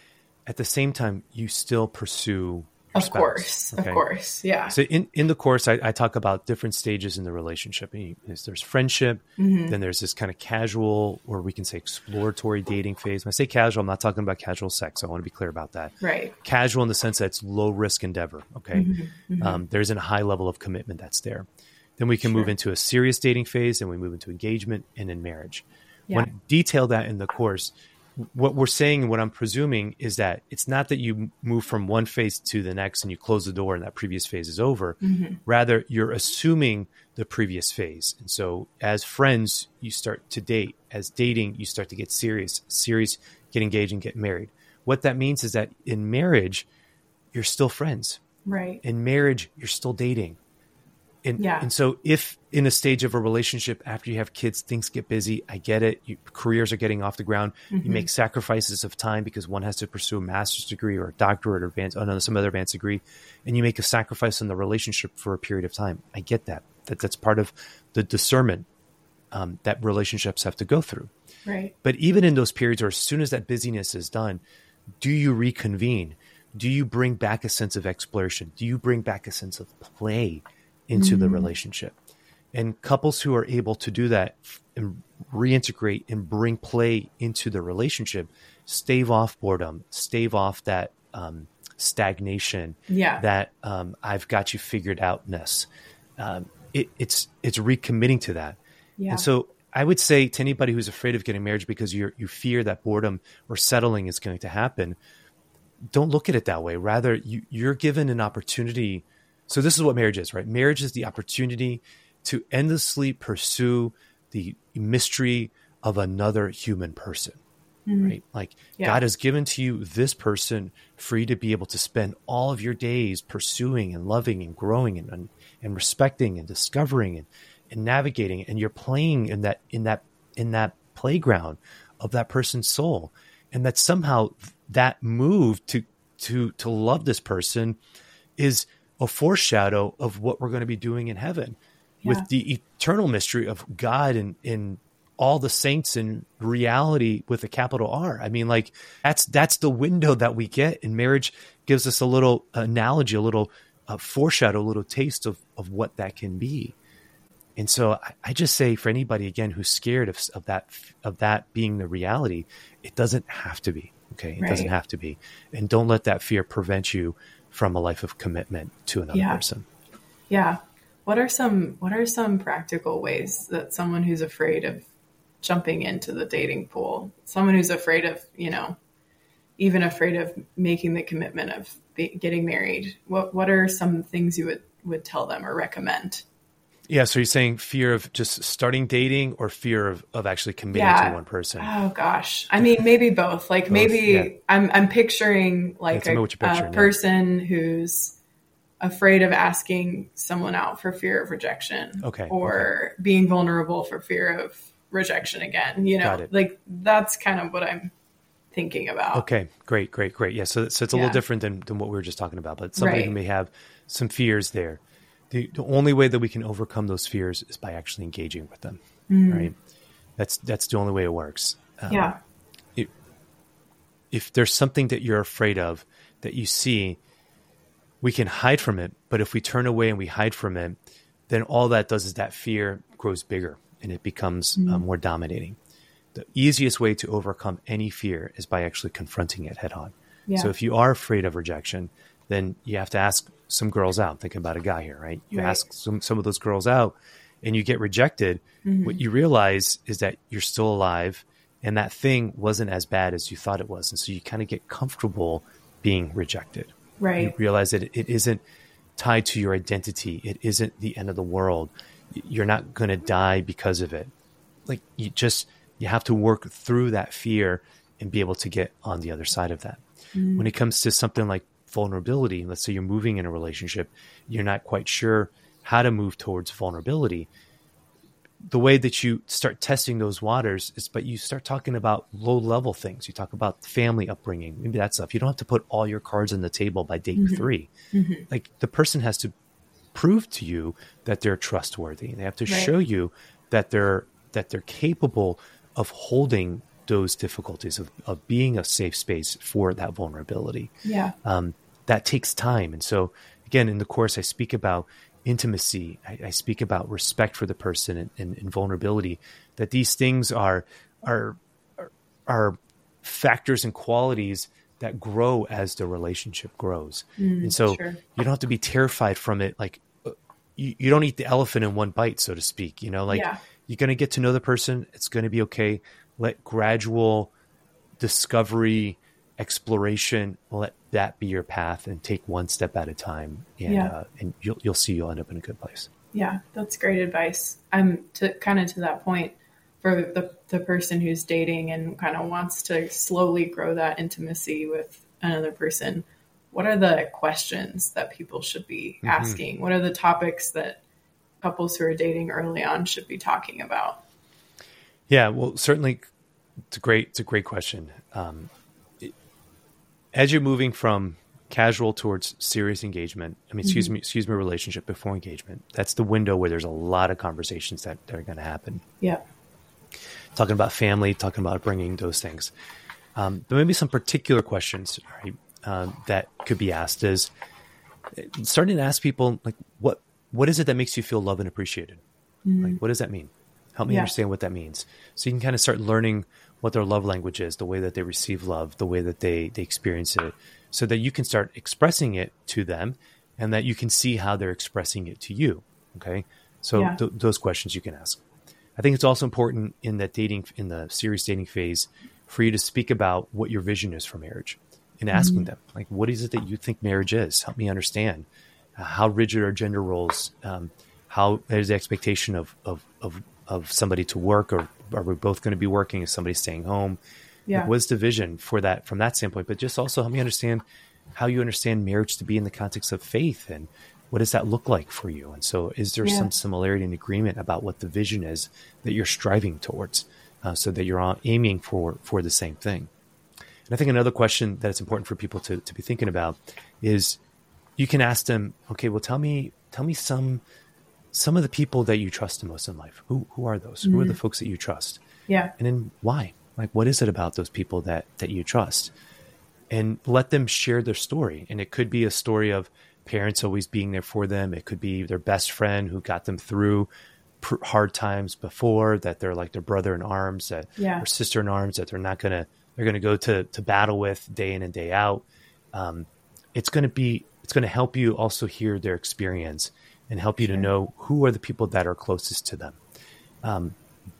Speaker 2: at the same time, you still pursue your
Speaker 1: Of
Speaker 2: spouse,
Speaker 1: course.
Speaker 2: okay?
Speaker 1: Of course. Yeah.
Speaker 2: So in, in the course, I, I talk about different stages in the relationship. There's friendship,
Speaker 1: Mm-hmm.
Speaker 2: then there's this kind of casual, or we can say exploratory dating phase. When I say casual, I'm not talking about casual sex. I want to be clear about that.
Speaker 1: Right.
Speaker 2: Casual in the sense that it's low risk endeavor. Okay.
Speaker 1: Mm-hmm. Mm-hmm.
Speaker 2: Um, there's a high level of commitment that's there. Then we can
Speaker 1: Sure.
Speaker 2: move into a serious dating phase, and we move into engagement and in marriage.
Speaker 1: Yeah.
Speaker 2: When I detail that in the course, what we're saying and what I'm presuming is that it's not that you move from one phase to the next and you close the door and that previous phase is over.
Speaker 1: Mm-hmm.
Speaker 2: Rather, you're assuming the previous phase. And so as friends, you start to date. As dating, you start to get serious, serious, get engaged and get married. What that means is that in marriage, you're still friends.
Speaker 1: Right.
Speaker 2: In marriage, you're still dating. And,
Speaker 1: Yeah.
Speaker 2: and so if in a stage of a relationship, after you have kids, things get busy, I get it. You, careers are getting off the ground.
Speaker 1: Mm-hmm.
Speaker 2: You make sacrifices of time because one has to pursue a master's degree or a doctorate or advanced, oh no, some other advanced degree. And you make a sacrifice in the relationship for a period of time. I get that. that that's part of the discernment um, that relationships have to go through.
Speaker 1: Right.
Speaker 2: But even in those periods, or as soon as that busyness is done, do you reconvene? Do you bring back a sense of exploration? Do you bring back a sense of play into
Speaker 1: Mm-hmm.
Speaker 2: the relationship? And couples who are able to do that and reintegrate and bring play into the relationship, stave off boredom, stave off that um, stagnation,
Speaker 1: Yeah.
Speaker 2: that um, I've got you figured outness. Um, it, it's it's recommitting to that.
Speaker 1: Yeah.
Speaker 2: And so I would say to anybody who's afraid of getting married because you you fear that boredom or settling is going to happen, don't look at it that way. Rather, you, you're given an opportunity. So this is what marriage is, right? Marriage is the opportunity to endlessly pursue the mystery of another human person,
Speaker 1: Mm-hmm.
Speaker 2: right? Like
Speaker 1: Yeah.
Speaker 2: God has given to you this person for you to be able to spend all of your days pursuing and loving and growing and, and, and respecting and discovering and, and navigating. And you're playing in that, in that, in that playground of that person's soul. And that somehow that move to, to, to love this person is a foreshadow of what we're going to be doing in heaven
Speaker 1: Yeah.
Speaker 2: with the eternal mystery of God and in all the saints in reality with a capital R. I mean, like that's, that's the window that we get, and marriage gives us a little analogy, a little uh, foreshadow, a little taste of, of what that can be. And so I, I just say for anybody again, who's scared of, of that, of that being the reality, it doesn't have to be. Okay. It
Speaker 1: Right.
Speaker 2: doesn't have to be. And don't let that fear prevent you from a life of commitment to another
Speaker 1: Yeah.
Speaker 2: person.
Speaker 1: Yeah. What are some what are some practical ways that someone who's afraid of jumping into the dating pool, someone who's afraid of, you know, even afraid of making the commitment of be, getting married, what what are some things you would, would tell them or recommend?
Speaker 2: Yeah. So you're saying fear of just starting dating or fear of, of actually committing
Speaker 1: Yeah.
Speaker 2: to one person?
Speaker 1: Oh gosh. I mean, maybe both. Like
Speaker 2: Both,
Speaker 1: maybe
Speaker 2: yeah.
Speaker 1: I'm I'm picturing
Speaker 2: Yeah,
Speaker 1: like
Speaker 2: tell me
Speaker 1: a,
Speaker 2: what you're picturing,
Speaker 1: a
Speaker 2: yeah.
Speaker 1: person who's afraid of asking someone out for fear of rejection,
Speaker 2: Okay,
Speaker 1: or being vulnerable for fear of rejection again. You know,
Speaker 2: Got it.
Speaker 1: like that's kind of what I'm thinking about.
Speaker 2: Okay, great, great, great. Yeah, so, so it's a
Speaker 1: Yeah.
Speaker 2: little different than, than what we were just talking about, but somebody
Speaker 1: Right.
Speaker 2: who may have some fears there. The, the only way that we can overcome those fears is by actually engaging with them, right? That's that's the only way it works. Um,
Speaker 1: Yeah.
Speaker 2: It, if there's something that you're afraid of that you see, we can hide from it, but if we turn away and we hide from it, then all that does is that fear grows bigger and it becomes uh, more dominating. The easiest way to overcome any fear is by actually confronting it head on.
Speaker 1: Yeah.
Speaker 2: So if you are afraid of rejection, then you have to ask some girls out. Thinking about a guy here, right? You
Speaker 1: Right.
Speaker 2: ask some, some of those girls out and you get rejected. What you realize is that you're still alive and that thing wasn't as bad as you thought it was. And so you kind of get comfortable being rejected. You
Speaker 1: Right.
Speaker 2: realize that it isn't tied to your identity. It isn't the end of the world. You're not going to die because of it. Like you just, you have to work through that fear and be able to get on the other side of that.
Speaker 1: Mm.
Speaker 2: When it comes to something like vulnerability, let's say you're moving in a relationship, you're not quite sure how to move towards vulnerability. The way that you start testing those waters is, but you start talking about low level things. You talk about family upbringing, maybe that stuff. You don't have to put all your cards on the table by date
Speaker 1: Mm-hmm.
Speaker 2: three.
Speaker 1: Mm-hmm.
Speaker 2: Like the person has to prove to you that they're trustworthy. They have to
Speaker 1: Right.
Speaker 2: show you that they're, that they're capable of holding those difficulties of, of being a safe space for that vulnerability.
Speaker 1: Yeah.
Speaker 2: Um, that takes time. And so again, in the course, I speak about intimacy. I, I speak about respect for the person and, and, and vulnerability, that these things are, are, are, are factors and qualities that grow as the relationship grows.
Speaker 1: Mm,
Speaker 2: and so
Speaker 1: sure.
Speaker 2: you don't have to be terrified from it. Like you, you don't eat the elephant in one bite, so to speak, you know, like
Speaker 1: yeah.
Speaker 2: you're going to get to know the person. It's going to be okay. Let gradual discovery, exploration, let that be your path and take one step at a time. And,
Speaker 1: yeah.
Speaker 2: uh, and you'll, you'll see you'll end up in a good place.
Speaker 1: Yeah, that's great advice. I'm to kind of to that point for the, the person who's dating and kind of wants to slowly grow that intimacy with another person. What are the questions that people should be
Speaker 2: Mm-hmm.
Speaker 1: asking? What are the topics that couples who are dating early on should be talking about?
Speaker 2: Yeah, well, certainly it's a great, it's a great question. Um, it, as you're moving from casual towards serious engagement, I mean, excuse
Speaker 1: Mm-hmm.
Speaker 2: me, excuse me, relationship before engagement, that's the window where there's a lot of conversations that, that are going to happen.
Speaker 1: Yeah.
Speaker 2: Talking about family, talking about bringing those things. Um, there may be some particular questions, right, uh, that could be asked is starting to ask people like, what, what is it that makes you feel loved and appreciated?
Speaker 1: Mm-hmm.
Speaker 2: Like, what does that mean? Help me
Speaker 1: Yeah.
Speaker 2: understand what that means. So you can kind of start learning what their love language is, the way that they receive love, the way that they, they experience it, so that you can start expressing it to them and that you can see how they're expressing it to you. Okay. So
Speaker 1: Yeah.
Speaker 2: th- those questions you can ask. I think it's also important in that dating, in the serious dating phase, for you to speak about what your vision is for marriage and asking
Speaker 1: Mm-hmm.
Speaker 2: them, like, what is it that you think marriage is? Help me understand. Uh, how rigid are gender roles? Um, how is the expectation of, of, of, of somebody to work, or are we both going to be working? Is somebody staying home?
Speaker 1: Yeah.
Speaker 2: Like, what's the vision for that from that standpoint? But just also help me understand how you understand marriage to be in the context of faith, and what does that look like for you? And so is there
Speaker 1: Yeah.
Speaker 2: some similarity and agreement about what the vision is that you're striving towards, uh, so that you're all aiming for, for the same thing? And I think another question that it's important for people to, to be thinking about is you can ask them, okay, well, tell me, tell me some, some of the people that you trust the most in life. Who, who are those?
Speaker 1: Mm-hmm.
Speaker 2: Who are the folks that you trust?
Speaker 1: Yeah.
Speaker 2: And then why? Like, what is it about those people that, that you trust? And let them share their story. And it could be a story of parents always being there for them. It could be their best friend who got them through pr- hard times before, that they're like their brother in arms, that
Speaker 1: Yeah.
Speaker 2: or sister in arms, that they're not going to, they're going to go to, to battle with day in and day out. Um, it's going to be, it's going to help you also hear their experience and help you
Speaker 1: Sure.
Speaker 2: to know who are the people that are closest to them. Um,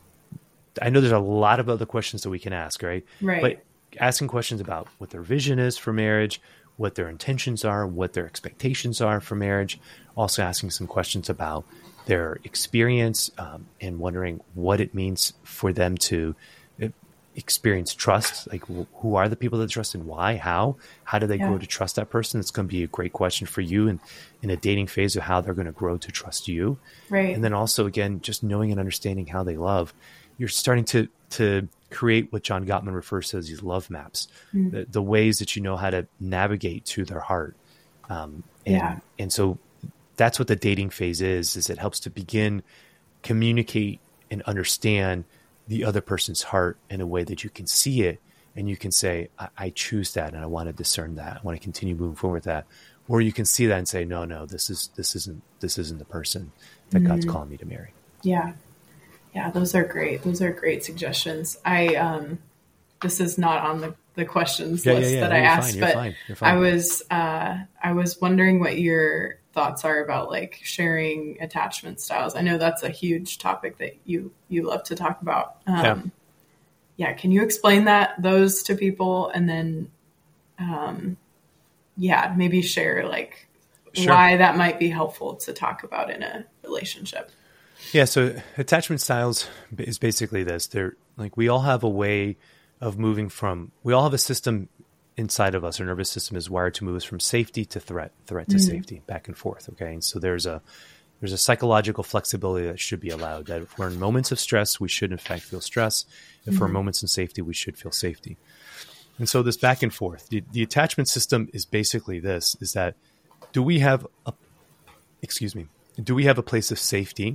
Speaker 2: I know there's a lot of other questions that we can ask, right?
Speaker 1: Right.
Speaker 2: But asking questions about what their vision is for marriage, what their intentions are, what their expectations are for marriage. Also asking some questions about their experience, um, and wondering what it means for them to uh, experience trust. Like, wh- who are the people that trust and why? How? How do they
Speaker 1: Yeah.
Speaker 2: grow to trust that person? It's going to be a great question for you in, in a dating phase of how they're going to grow to trust you.
Speaker 1: Right.
Speaker 2: And then also, again, just knowing and understanding how they love. You're starting to to create what John Gottman refers to as these love maps,
Speaker 1: Mm.
Speaker 2: the, the ways that you know how to navigate to their heart. Um, and,
Speaker 1: Yeah.
Speaker 2: and so that's what the dating phase is, is it helps to begin communicate and understand the other person's heart in a way that you can see it. And you can say, I, I choose that and I want to discern that. I want to continue moving forward with that. Or you can see that and say, no, no, this is, this isn't, this isn't the person that God's
Speaker 1: Mm.
Speaker 2: calling me to marry.
Speaker 1: Yeah. Yeah, those are great. Those are great suggestions. I, um, this is not on the, the questions
Speaker 2: Yeah, yeah,
Speaker 1: list
Speaker 2: yeah.
Speaker 1: that
Speaker 2: No,
Speaker 1: I
Speaker 2: you're
Speaker 1: asked,
Speaker 2: fine, you're
Speaker 1: but
Speaker 2: fine, you're fine.
Speaker 1: I was, uh, I was wondering what your thoughts are about like sharing attachment styles. I know that's a huge topic that you, you love to talk about. Um,
Speaker 2: Yeah.
Speaker 1: yeah. Can you explain that, those to people? And then, um, yeah, maybe share like
Speaker 2: Sure.
Speaker 1: why that might be helpful to talk about in a relationship.
Speaker 2: Yeah, so attachment styles is basically this. They're like, we all have a way of moving from, we all have a system inside of us. Our nervous system is wired to move us from safety to threat, threat to
Speaker 1: Mhm.
Speaker 2: safety, back and forth. Okay. And so there's a, there's a psychological flexibility that should be allowed, that if we're in moments of stress, we should in fact feel stress. If we're in
Speaker 1: Mhm.
Speaker 2: moments in safety, we should feel safety. And so this back and forth, the, the attachment system is basically this, is that do we have a, excuse me, do we have a place of safety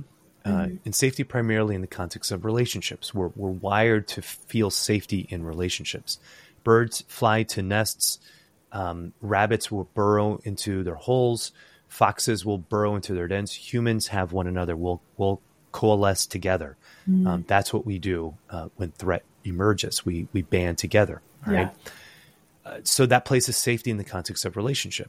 Speaker 2: uh,
Speaker 1: Mm-hmm.
Speaker 2: and safety primarily in the context of relationships. We're, we're wired to feel safety in relationships. Birds fly to nests. Um, rabbits will burrow into their holes. Foxes will burrow into their dens. Humans have one another. We'll, we'll coalesce together.
Speaker 1: Mm-hmm.
Speaker 2: Um, that's what we do uh, when threat emerges. We, we band together. All
Speaker 1: Yeah.
Speaker 2: right. Uh, so that places safety in the context of relationship.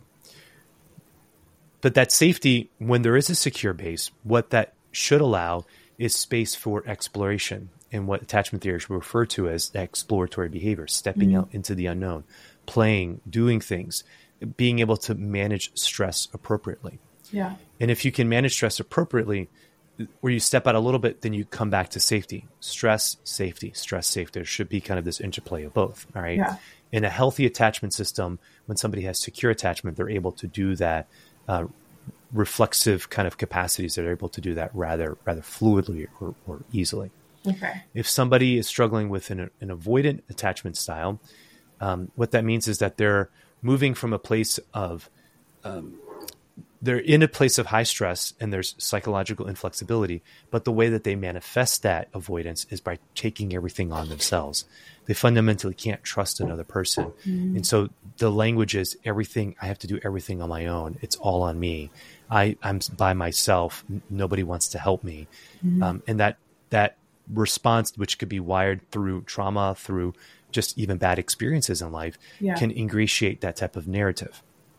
Speaker 2: But that safety, when there is a secure base, what that should allow is space for exploration and what attachment theory will refer to as exploratory behavior, stepping
Speaker 1: Mm-hmm.
Speaker 2: out into the unknown, playing, doing things, being able to manage stress appropriately.
Speaker 1: Yeah.
Speaker 2: And if you can manage stress appropriately, where you step out a little bit, then you come back to safety. Stress, safety, stress, safety. There should be kind of this interplay of both. All right.
Speaker 1: Yeah.
Speaker 2: In a healthy attachment system, when somebody has secure attachment, they're able to do that uh, reflexive kind of capacities. They're able to do that rather rather fluidly or, or easily.
Speaker 1: Okay.
Speaker 2: If somebody is struggling with an, an avoidant attachment style, um, what that means is that they're moving from a place of um, they're in a place of high stress and there's psychological inflexibility, but the way that they manifest that avoidance is by taking everything on themselves. They fundamentally can't trust another person. Mm. And so the language is everything, I have to do everything on my own. It's all on me. I, I'm by myself. Nobody wants to help me. Mm. Um, and that, that response, which could be wired through trauma, through just even bad experiences in life, yeah. can ingratiate that type of narrative.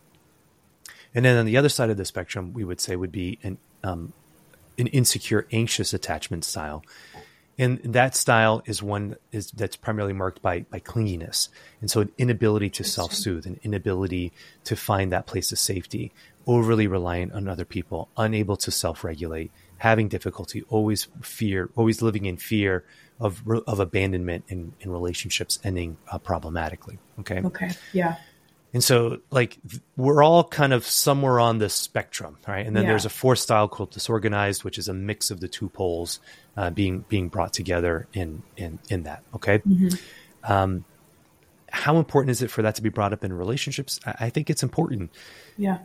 Speaker 2: And then on the other side of the spectrum, we would say would be an um, an insecure, anxious attachment style. And that style is one is that's primarily marked by by clinginess. And so an inability to self-soothe, an inability to find that place of safety, overly reliant on other people, unable to self-regulate, having difficulty, always fear, always living in fear of of abandonment in, in relationships ending uh, problematically. Okay.
Speaker 1: Okay. Yeah.
Speaker 2: And so, like, we're all kind of somewhere on the spectrum, right? And then yeah. there's a fourth style called disorganized, which is a mix of the two poles uh, being being brought together in in in that. Okay. Mm-hmm. Um, how important is it for that to be brought up in relationships? I, I think it's important.
Speaker 1: Yeah.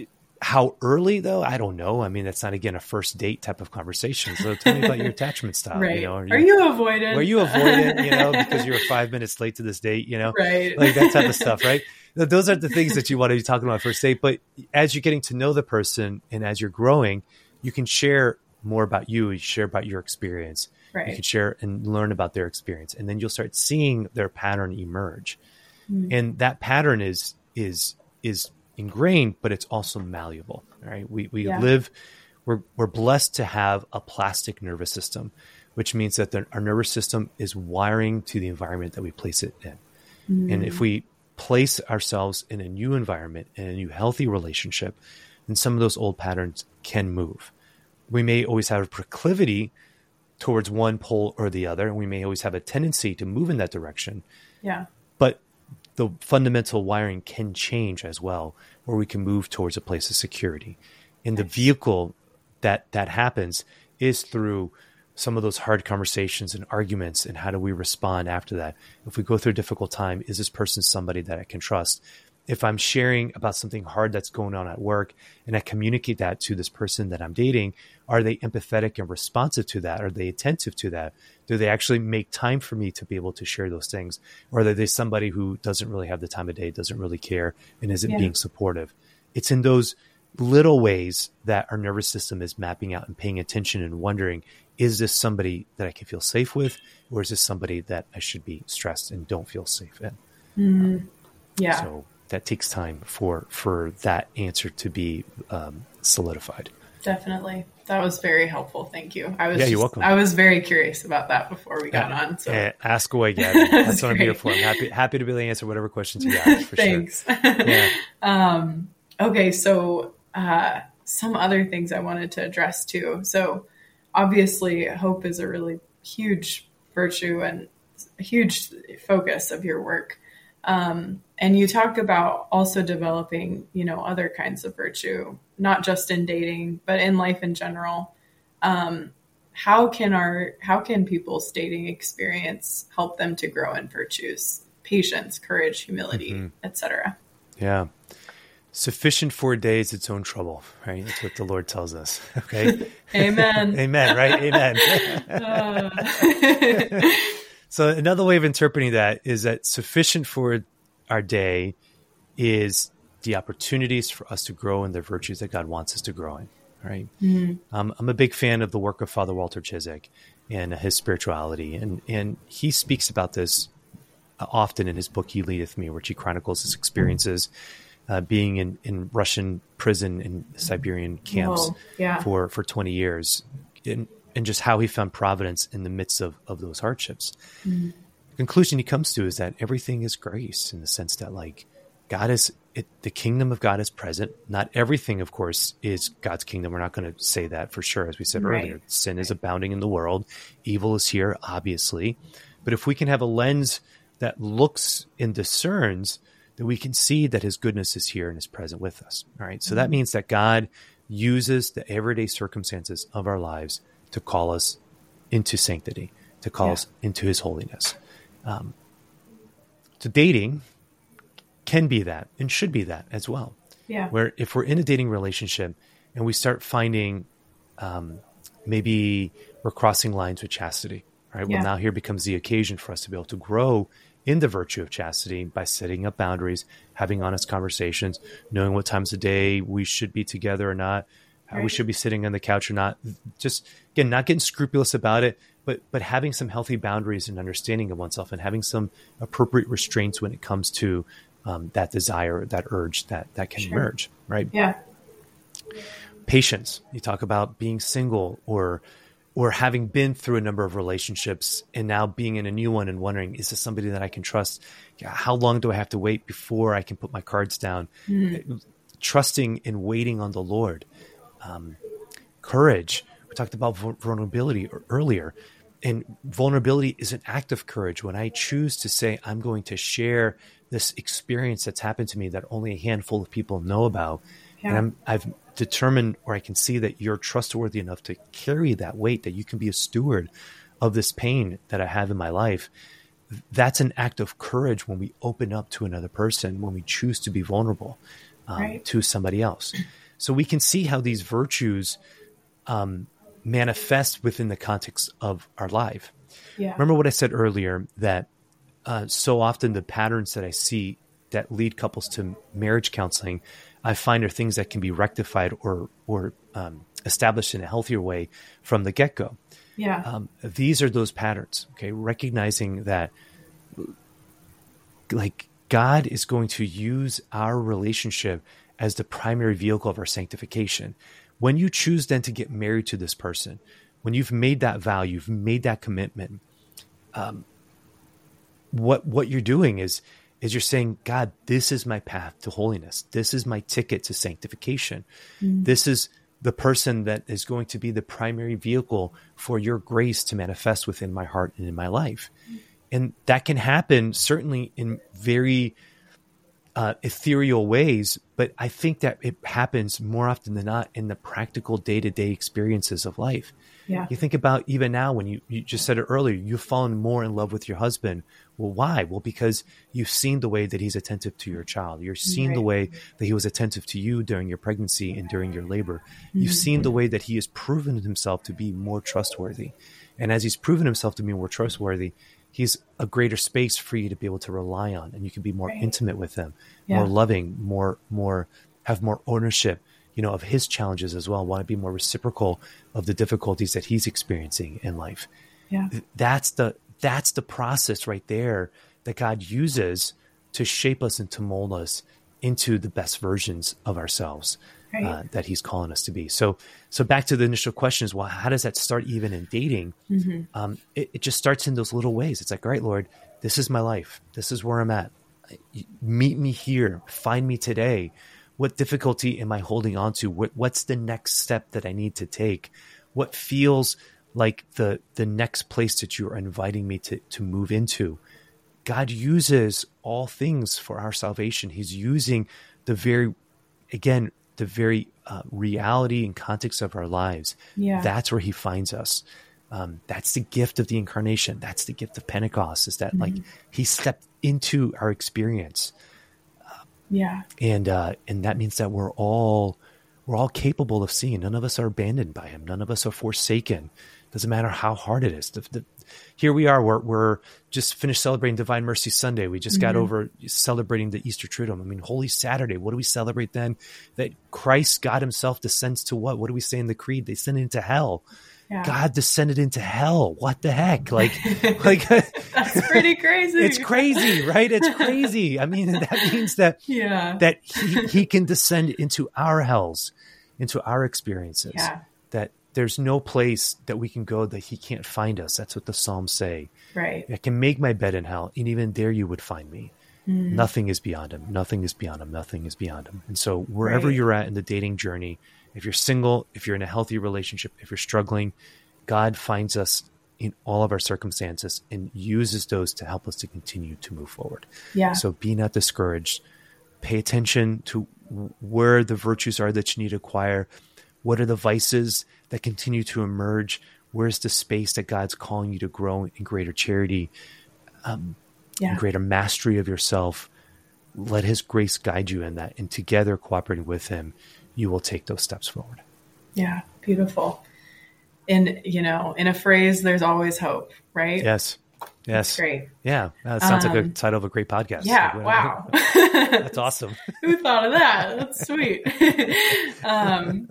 Speaker 2: How early, though? I don't know. I mean, that's not, again, a first date type of conversation. So tell me about your attachment style.
Speaker 1: Right.
Speaker 2: You know,
Speaker 1: are, you, are you avoidant?
Speaker 2: Are you avoidant, you know, because you're five minutes late to this date, you know?
Speaker 1: Right.
Speaker 2: Like that type of stuff, right? Those are the things that you want to be talking about first date. But as you're getting to know the person and as you're growing, you can share more about you. You share about your experience.
Speaker 1: Right.
Speaker 2: You can share and learn about their experience. And then you'll start seeing their pattern emerge. Mm. And that pattern is is is ingrained, but it's also malleable. Right? We we yeah. live, we're we're blessed to have a plastic nervous system, which means that the, our nervous system is wiring to the environment that we place it in. Mm. And if we place ourselves in a new environment, in a new healthy relationship, then some of those old patterns can move. We may always have a proclivity towards one pole or the other, and we may always have a tendency to move in that direction.
Speaker 1: Yeah.
Speaker 2: But the fundamental wiring can change as well, where we can move towards a place of security. And the vehicle that that happens is through some of those hard conversations and arguments, and how do we respond after that? If we go through a difficult time, is this person somebody that I can trust? If I'm sharing about something hard that's going on at work and I communicate that to this person that I'm dating, are they empathetic and responsive to that? Are they attentive to that? Do they actually make time for me to be able to share those things? Or are they somebody who doesn't really have the time of day, doesn't really care, and isn't yeah. being supportive? It's in those little ways that our nervous system is mapping out and paying attention and wondering, is this somebody that I can feel safe with? Or is this somebody that I should be stressed and don't feel safe in?
Speaker 1: Mm-hmm. Yeah.
Speaker 2: So that takes time for, for that answer to be um, solidified.
Speaker 1: Definitely. That was very helpful. Thank you. I was
Speaker 2: yeah,
Speaker 1: just,
Speaker 2: you're welcome.
Speaker 1: I was very curious about that before we got
Speaker 2: uh,
Speaker 1: on. So
Speaker 2: uh, ask away, Gabby. That's, That's what I'm here for. I'm happy, happy to be able to answer whatever questions you got. For
Speaker 1: Thanks.
Speaker 2: Sure. Yeah.
Speaker 1: um, okay. So uh, some other things I wanted to address too. So obviously hope is a really huge virtue and a huge focus of your work. Um, and you talk about also developing, you know, other kinds of virtue, not just in dating, but in life in general. Um, how can our, how can people's dating experience help them to grow in virtues, patience, courage, humility, mm-hmm. et cetera?
Speaker 2: Yeah. Sufficient for a day is its own trouble, right? That's what the Lord tells us. Okay.
Speaker 1: Amen.
Speaker 2: Amen, right? Amen. uh. So another way of interpreting that is that sufficient for our day is the opportunities for us to grow in the virtues that God wants us to grow in, right? Mm-hmm. Um, I'm a big fan of the work of Father Walter Ciszek and his spirituality. And, and he speaks about this often in his book, He Leadeth Me, which he chronicles his experiences uh, being in, in Russian prison and Siberian camps
Speaker 1: Whoa, yeah.
Speaker 2: for, for twenty years. And, and just how he found providence in the midst of, of those hardships. Mm-hmm. The conclusion he comes to is that everything is grace, in the sense that, like, God is, it, the kingdom of God is present. Not everything, of course, is God's kingdom. We're not going to say that for sure. As we said
Speaker 1: right.
Speaker 2: earlier, sin
Speaker 1: right.
Speaker 2: is abounding in the world. Evil is here, obviously. But if we can have a lens that looks and discerns, then we can see that his goodness is here and is present with us. All right. So mm-hmm. that means that God uses the everyday circumstances of our lives to call us into sanctity, to call yeah. us into his holiness. Um, so dating can be that and should be that as well.
Speaker 1: Yeah.
Speaker 2: Where if we're in a dating relationship and we start finding um, maybe we're crossing lines with chastity, right?
Speaker 1: Yeah.
Speaker 2: Well, now here becomes the occasion for us to be able to grow in the virtue of chastity by setting up boundaries, having honest conversations, knowing what times of day we should be together or not, how right. we should be sitting on the couch or not. Just, again, not getting scrupulous about it, but but having some healthy boundaries and understanding of oneself and having some appropriate restraints when it comes to um, that desire, that urge that, that can sure. emerge, right?
Speaker 1: Yeah.
Speaker 2: Patience. You talk about being single or or having been through a number of relationships and now being in a new one and wondering, is this somebody that I can trust? How long do I have to wait before I can put my cards down? Mm-hmm. Trusting and waiting on the Lord. Um, courage. We talked about vulnerability earlier. And vulnerability is an act of courage. When I choose to say, I'm going to share this experience that's happened to me that only a handful of people know about. Yeah. And I'm, I've determined, or I can see that you're trustworthy enough to carry that weight, that you can be a steward of this pain that I have in my life. That's an act of courage when we open up to another person, when we choose to be vulnerable um, right. to somebody else. So we can see how these virtues um, manifest within the context of our life.
Speaker 1: Yeah.
Speaker 2: Remember what I said earlier, that uh, so often the patterns that I see that lead couples to marriage counseling, I find are things that can be rectified or or um, established in a healthier way from the get-go.
Speaker 1: Yeah.
Speaker 2: Um, these are those patterns, okay? Recognizing that, like, God is going to use our relationship as the primary vehicle of our sanctification. When you choose then to get married to this person, when you've made that vow, you've made that commitment, um, what what you're doing is is you're saying, God, this is my path to holiness. This is my ticket to sanctification. Mm. This is the person that is going to be the primary vehicle for your grace to manifest within my heart and in my life. Mm. And that can happen certainly in very uh, ethereal ways, but I think that it happens more often than not in the practical day-to-day experiences of life.
Speaker 1: Yeah.
Speaker 2: You think about even now when you, you just said it earlier, you've fallen more in love with your husband. Well, why? Well, because you've seen the way that he's attentive to your child. You've seen right. the way that he was attentive to you during your pregnancy and during your labor. Mm-hmm. You've seen the way that he has proven himself to be more trustworthy. And as he's proven himself to be more trustworthy, he's a greater space for you to be able to rely on, and you can be more right. intimate with him, yeah. more loving, more, more, have more ownership, you know, of his challenges as well. Want to be more reciprocal of the difficulties that he's experiencing in life.
Speaker 1: Yeah.
Speaker 2: That's the, that's the process right there that God uses to shape us and to mold us into the best versions of ourselves right. uh, that he's calling us to be. So, so back to the initial question is, well, how does that start even in dating? Mm-hmm. Um, it, it just starts in those little ways. It's like, all right, Lord, this is my life. This is where I'm at. Meet me here. Find me today. What difficulty am I holding on to? What, what's the next step that I need to take? What feels like the the next place that you're inviting me to, to move into? God uses all things for our salvation. He's using the very, again, the very uh, reality and context of our lives.
Speaker 1: Yeah. That's
Speaker 2: where he finds us. Um, that's the gift of the incarnation. That's the gift of Pentecost, is that mm-hmm. like he stepped into our experience.
Speaker 1: Yeah.
Speaker 2: And, uh, and that means that we're all, we're all capable of seeing. None of us are abandoned by him. None of us are forsaken. Doesn't matter how hard it is. The, the, here we are. We're, we're just finished celebrating Divine Mercy Sunday. We just mm-hmm. got over celebrating the Easter Triduum. I mean, Holy Saturday. What do we celebrate then? That Christ, God himself, descends to what? What do we say in the creed? They descended into hell. Yeah. God descended into hell. What the heck? Like, like
Speaker 1: that's pretty crazy.
Speaker 2: It's crazy, right? It's crazy. I mean, that means that,
Speaker 1: yeah.
Speaker 2: that he, he can descend into our hells, into our experiences.
Speaker 1: Yeah.
Speaker 2: That there's no place that we can go that he can't find us. That's what the Psalms say.
Speaker 1: Right.
Speaker 2: I can make my bed in hell, and even there you would find me. Mm. Nothing is beyond him. Nothing is beyond him. Nothing is beyond him. And so wherever right. you're at in the dating journey, if you're single, if you're in a healthy relationship, if you're struggling, God finds us in all of our circumstances and uses those to help us to continue to move forward.
Speaker 1: Yeah.
Speaker 2: So be not discouraged. Pay attention to where the virtues are that you need to acquire. What are the vices that continue to emerge? Where's the space that God's calling you to grow in greater charity, um,
Speaker 1: yeah.
Speaker 2: in greater mastery of yourself? Let his grace guide you in that. And together, cooperating with him, you will take those steps forward.
Speaker 1: Yeah, beautiful. And, you know, in a phrase, there's always hope, right?
Speaker 2: Yes. Yes.
Speaker 1: That's great.
Speaker 2: Yeah. That sounds um, like a title of a great podcast.
Speaker 1: Yeah.
Speaker 2: Like,
Speaker 1: wow.
Speaker 2: That's awesome.
Speaker 1: Who thought of that? That's sweet. um,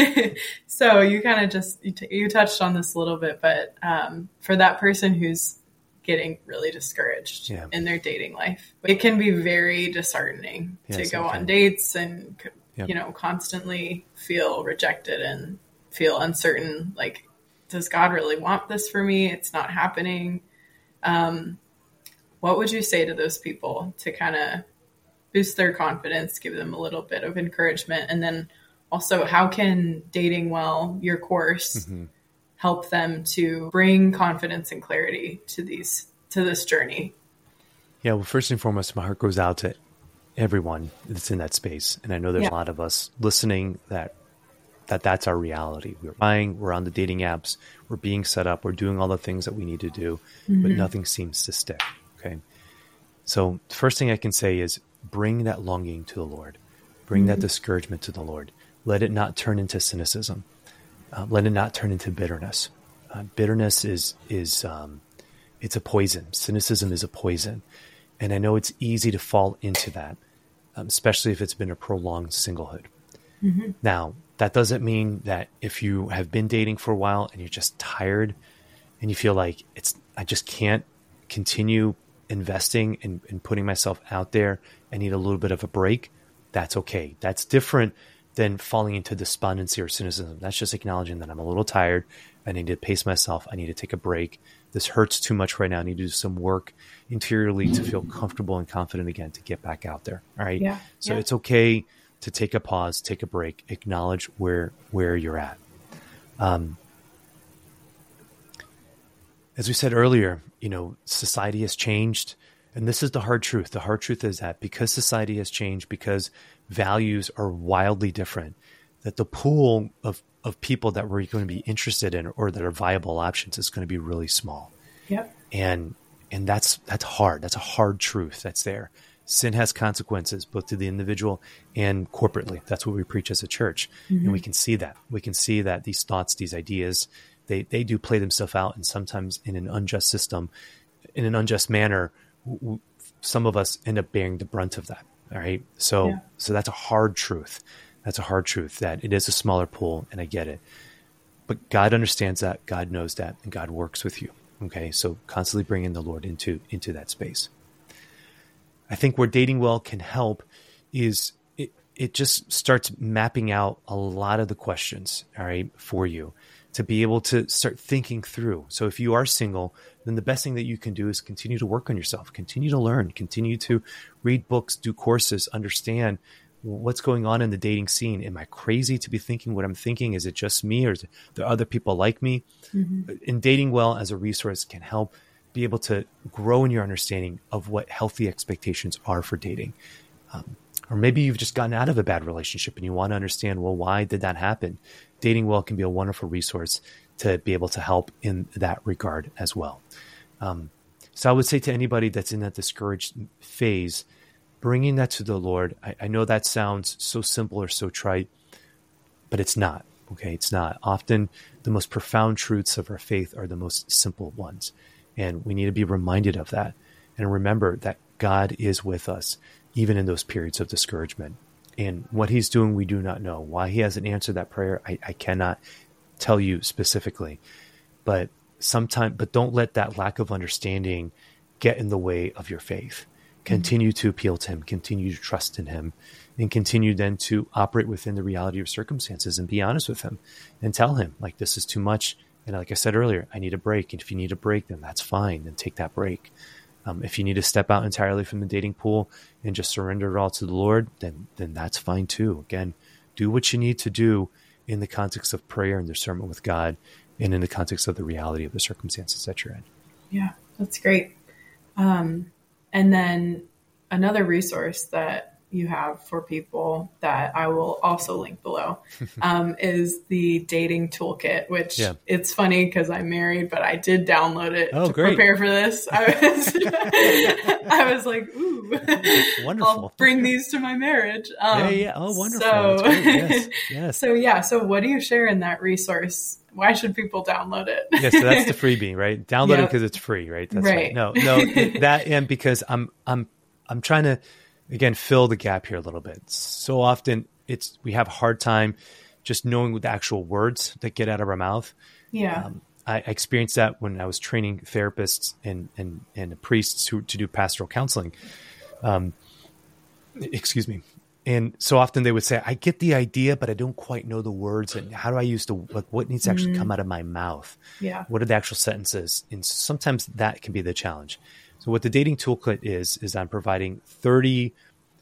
Speaker 1: so you kind of just, you, t- you touched on this a little bit, but um, for that person who's getting really discouraged yeah. in their dating life, it can be very disheartening yes, to go on dates and, yep. you know, constantly feel rejected and feel uncertain. Like, does God really want this for me? It's not happening. Um, what would you say to those people to kind of boost their confidence, give them a little bit of encouragement? And then also, how can Dating Well, your course, mm-hmm. help them to bring confidence and clarity to these, to this journey?
Speaker 2: Yeah. Well, first and foremost, my heart goes out to everyone that's in that space. And I know there's yeah. a lot of us listening that that that's our reality. We're buying, we're on the dating apps, we're being set up, we're doing all the things that we need to do, mm-hmm. but nothing seems to stick. Okay. So the first thing I can say is bring that longing to the Lord, bring mm-hmm. that discouragement to the Lord. Let it not turn into cynicism. Uh, let it not turn into bitterness. Uh, bitterness is, is, um, it's a poison. Cynicism is a poison. And I know it's easy to fall into that, um, especially if it's been a prolonged singlehood. Mm-hmm. Now, that doesn't mean that if you have been dating for a while and you're just tired and you feel like it's, I just can't continue investing and, and putting myself out there, I need a little bit of a break. That's okay. That's different than falling into despondency or cynicism. That's just acknowledging that I'm a little tired. I need to pace myself. I need to take a break. This hurts too much right now. I need to do some work interiorly to feel comfortable and confident again to get back out there. All right.
Speaker 1: Yeah.
Speaker 2: So
Speaker 1: yeah.
Speaker 2: it's okay to take a pause, take a break, acknowledge where, where you're at. Um, as we said earlier, you know, society has changed, and this is the hard truth. The hard truth is that because society has changed, because values are wildly different, that the pool of, of people that we're going to be interested in or that are viable options is going to be really small.
Speaker 1: Yep.
Speaker 2: And, and that's, that's hard. That's a hard truth that's there. Sin has consequences, both to the individual and corporately. That's what we preach as a church. Mm-hmm. And we can see that. We can see that these thoughts, these ideas, they, they do play themselves out. And sometimes in an unjust system, in an unjust manner, w- w- some of us end up bearing the brunt of that. All right. So, yeah. so that's a hard truth. That's a hard truth that it is a smaller pool, and I get it. But God understands that. God knows that. And God works with you. Okay. So constantly bringing the Lord into, into that space. I think where Dating Well can help is it, it just starts mapping out a lot of the questions, all right, for you to be able to start thinking through. So if you are single, then the best thing that you can do is continue to work on yourself, continue to learn, continue to read books, do courses, understand what's going on in the dating scene. Am I crazy to be thinking what I'm thinking? Is it just me, or is there other people like me? Mm-hmm. And Dating Well as a resource can help be able to grow in your understanding of what healthy expectations are for dating. Um, or maybe you've just gotten out of a bad relationship and you want to understand, well, why did that happen? Dating Well can be a wonderful resource to be able to help in that regard as well. Um, so I would say to anybody that's in that discouraged phase, bringing that to the Lord. I, I know that sounds so simple or so trite, but it's not. Okay, it's not. Often the most profound truths of our faith are the most simple ones. And we need to be reminded of that and remember that God is with us, even in those periods of discouragement. And what he's doing, we do not know. Why he hasn't answered that prayer, I, I cannot tell you specifically. But sometime, but don't let that lack of understanding get in the way of your faith. Continue to appeal to him, continue to trust in him, and continue then to operate within the reality of circumstances and be honest with him and tell him, like, this is too much. And like I said earlier, I need a break. And if you need a break, then that's fine. Then take that break. Um, if you need to step out entirely from the dating pool and just surrender it all to the Lord, then then that's fine too. Again, do what you need to do in the context of prayer and discernment with God and in the context of the reality of the circumstances that you're in.
Speaker 1: Yeah, that's great. Um, and then another resource that you have for people that I will also link below um, is the dating toolkit, which yeah. It's funny because I'm married, but I did download it
Speaker 2: oh,
Speaker 1: to
Speaker 2: great.
Speaker 1: prepare for this. I was, I was like, ooh,
Speaker 2: wonderful.
Speaker 1: I'll bring these to my marriage. Um,
Speaker 2: yeah, yeah. Oh, wonderful.
Speaker 1: So,
Speaker 2: yes, yes.
Speaker 1: so yeah. So what do you share in that resource? Why should people download it?
Speaker 2: Yeah, so that's the freebie, right? Download yep. it because it's free, right? That's
Speaker 1: right.
Speaker 2: right. No, no, that and because I'm, I'm, I'm trying to. Again, fill the gap here a little bit. So often it's we have a hard time just knowing the actual words that get out of our mouth.
Speaker 1: Yeah.
Speaker 2: Um, I, I experienced that when I was training therapists and and, and priests who, to do pastoral counseling. Um, excuse me. And so often they would say, I get the idea, but I don't quite know the words. And how do I use the, like, what needs to actually mm. come out of my mouth?
Speaker 1: Yeah.
Speaker 2: What are the actual sentences? And sometimes that can be the challenge. So what the dating toolkit is, is I'm providing thirty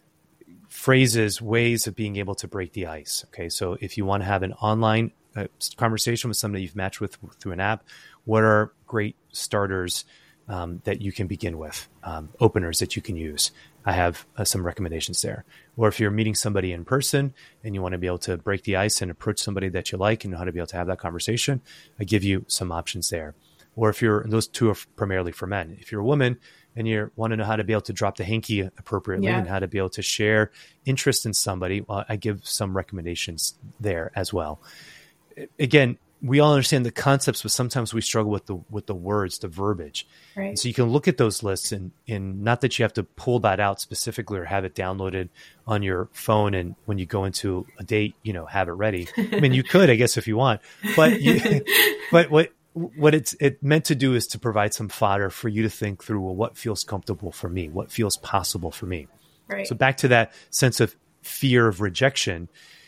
Speaker 2: phrases, ways of being able to break the ice. Okay. So if you want to have an online uh, conversation with somebody you've matched with through an app, what are great starters um, that you can begin with, um, openers that you can use? I have uh, some recommendations there. Or if you're meeting somebody in person and you want to be able to break the ice and approach somebody that you like and know how to be able to have that conversation, I give you some options there. Or if you're, those two are primarily for men. If you're a woman and you want to know how to be able to drop the hanky appropriately yeah. and how to be able to share interest in somebody, well, I give some recommendations there as well. Again, we all understand the concepts, but sometimes we struggle with the with the words, the verbiage.
Speaker 1: Right.
Speaker 2: So you can look at those lists and, and not that you have to pull that out specifically or have it downloaded on your phone and when you go into a date, you know, have it ready. I mean, you could, I guess, if you want. But you, but what what it's it meant to do is to provide some fodder for you to think through, well, what feels comfortable for me? What feels possible for me?
Speaker 1: Right.
Speaker 2: So back to that sense of fear of rejection,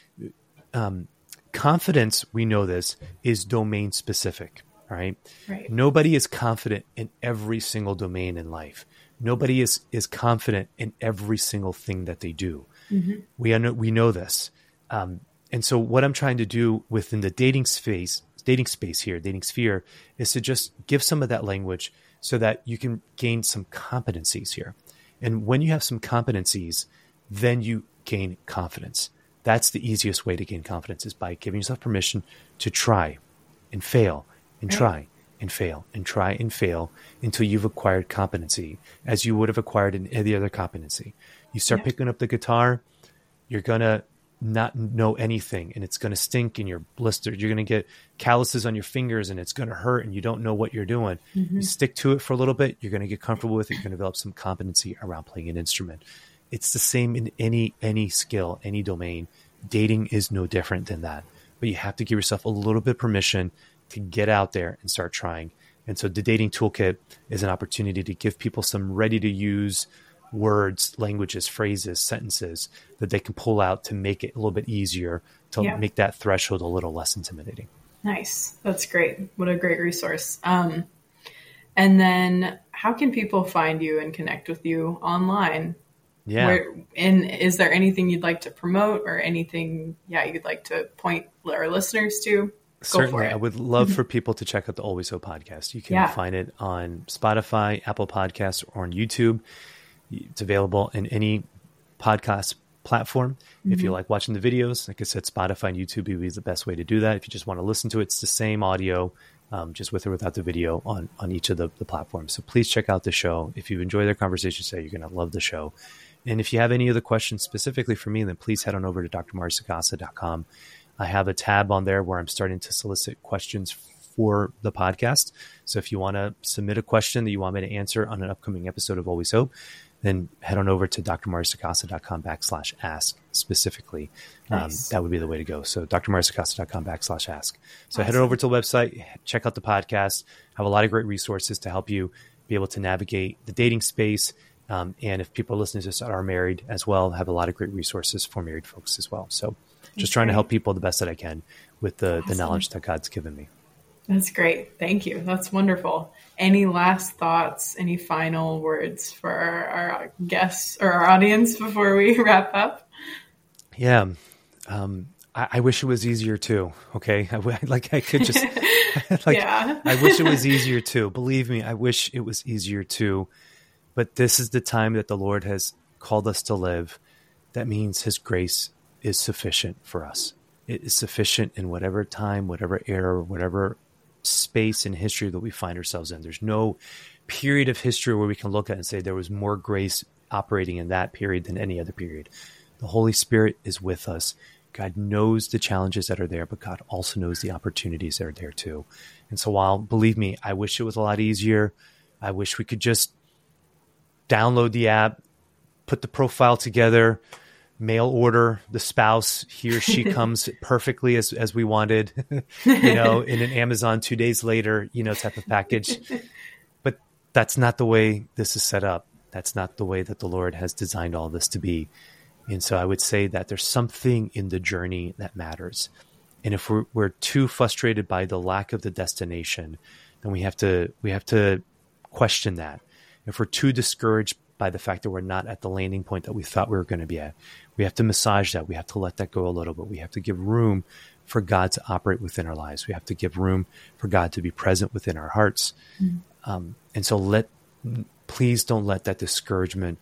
Speaker 2: um, confidence, we know this, is domain specific, right?
Speaker 1: Right.
Speaker 2: Nobody is confident in every single domain in life. Nobody is, is confident in every single thing that they do. Mm-hmm. We, know, we know this. Um, and so what I'm trying to do within the dating space, dating space here, dating sphere, is to just give some of that language so that you can gain some competencies here. And when you have some competencies, then you gain confidence. That's the easiest way to gain confidence, is by giving yourself permission to try and fail and try and fail and try and fail until you've acquired competency, as you would have acquired in any other competency. You start yeah. picking up the guitar, you're going to not know anything and it's going to stink and you're blistered. You're going to get calluses on your fingers and it's going to hurt and you don't know what you're doing. Mm-hmm. You stick to it for a little bit. You're going to get comfortable with it. You're going to develop some competency around playing an instrument. It's the same in any, any skill, any domain. Dating is no different than that, but you have to give yourself a little bit of permission to get out there and start trying. And so the dating toolkit is an opportunity to give people some ready to use words, languages, phrases, sentences that they can pull out to make it a little bit easier, to yeah. make that threshold a little less intimidating.
Speaker 1: Nice. That's great. What a great resource. Um, and then how can people find you and connect with you online?
Speaker 2: Yeah.
Speaker 1: Where, and is there anything you'd like to promote or anything, yeah, you'd like to point our listeners to? Go
Speaker 2: Certainly.
Speaker 1: for it.
Speaker 2: I would love for people to check out the Always Hope podcast. You can
Speaker 1: yeah.
Speaker 2: find it on Spotify, Apple Podcasts, or on YouTube. It's available in any podcast platform. Mm-hmm. If you like watching the videos, like I said, Spotify and YouTube would be the best way to do that. If you just want to listen to it, it's the same audio, um, just with or without the video on, on each of the, the platforms. So please check out the show. If you enjoy their conversation today, you're going to love the show. And if you have any other questions specifically for me, then please head on over to d r mario sacasa dot com. I have a tab on there where I'm starting to solicit questions for the podcast. So if you want to submit a question that you want me to answer on an upcoming episode of Always Hope, then head on over to d r mario sacasa dot com backslash ask specifically. Nice. Um, that would be the way to go. So d r mario sacasa dot com backslash ask. So awesome. Head on over to the website, check out the podcast, have a lot of great resources to help you be able to navigate the dating space. Um, and if people listening to this are married as well, have a lot of great resources for married folks as well. So just That's trying great. to help people the best that I can with the, awesome. the knowledge that God's given me.
Speaker 1: That's great. Thank you. That's wonderful. Any last thoughts, any final words for our, our guests or our audience before we wrap up?
Speaker 2: Yeah. Um, I, I wish it was easier too. Okay. I, like I could just, like, yeah. I wish it was easier too. Believe me, I wish it was easier too. But this is the time that the Lord has called us to live. That means his grace is sufficient for us. It is sufficient in whatever time, whatever era, whatever space in history that we find ourselves in. There's no period of history where we can look at and say there was more grace operating in that period than any other period. The Holy Spirit is with us. God knows the challenges that are there, but God also knows the opportunities that are there too. And so while, believe me, I wish it was a lot easier. I wish we could just download the app, put the profile together, mail order the spouse, he or she comes perfectly as, as we wanted, you know, in an Amazon two days later, you know, type of package. But that's not the way this is set up. That's not the way that the Lord has designed all this to be. And so I would say that there's something in the journey that matters. And if we're, we're too frustrated by the lack of the destination, then we have to, we have to question that. If we're too discouraged by the fact that we're not at the landing point that we thought we were going to be at, we have to massage that. We have to let that go a little bit. We have to give room for God to operate within our lives. We have to give room for God to be present within our hearts. Mm-hmm. Um, and so let, please don't let that discouragement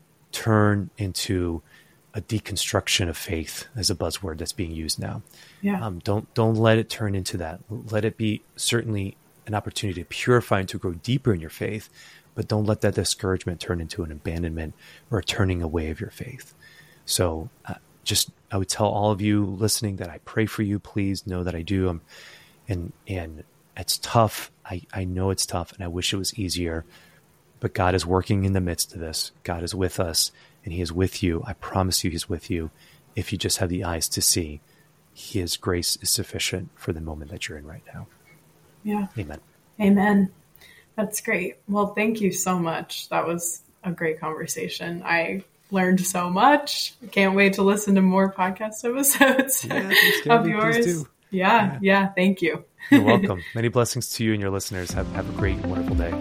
Speaker 2: turn into a deconstruction of faith as a buzzword that's being used now.
Speaker 1: Yeah.
Speaker 2: Um, don't, don't let it turn into that. Let it be certainly an opportunity to purify and to grow deeper in your faith, but don't let that discouragement turn into an abandonment or a turning away of your faith. So uh, just, I would tell all of you listening that I pray for you. Please know that I do. Um, and, and it's tough. I, I know it's tough and I wish it was easier, but God is working in the midst of this. God is with us and he is with you. I promise you he's with you. If you just have the eyes to see, his grace is sufficient for the moment that you're in right now.
Speaker 1: Yeah.
Speaker 2: Amen.
Speaker 1: Amen. That's great. Well, thank you so much. That was a great conversation. I learned so much. I can't wait to listen to more podcast episodes
Speaker 2: yeah, thanks,
Speaker 1: of yours.
Speaker 2: Yeah,
Speaker 1: yeah, yeah. Thank you.
Speaker 2: You're welcome. Many blessings to you and your listeners. Have, have a great and wonderful day.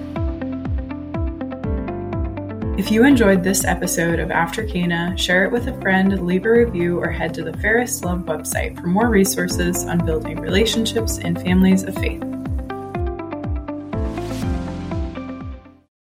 Speaker 1: If you enjoyed this episode of After Cana, share it with a friend, leave a review, or head to the Fairest Love website for more resources on building relationships and families of faith.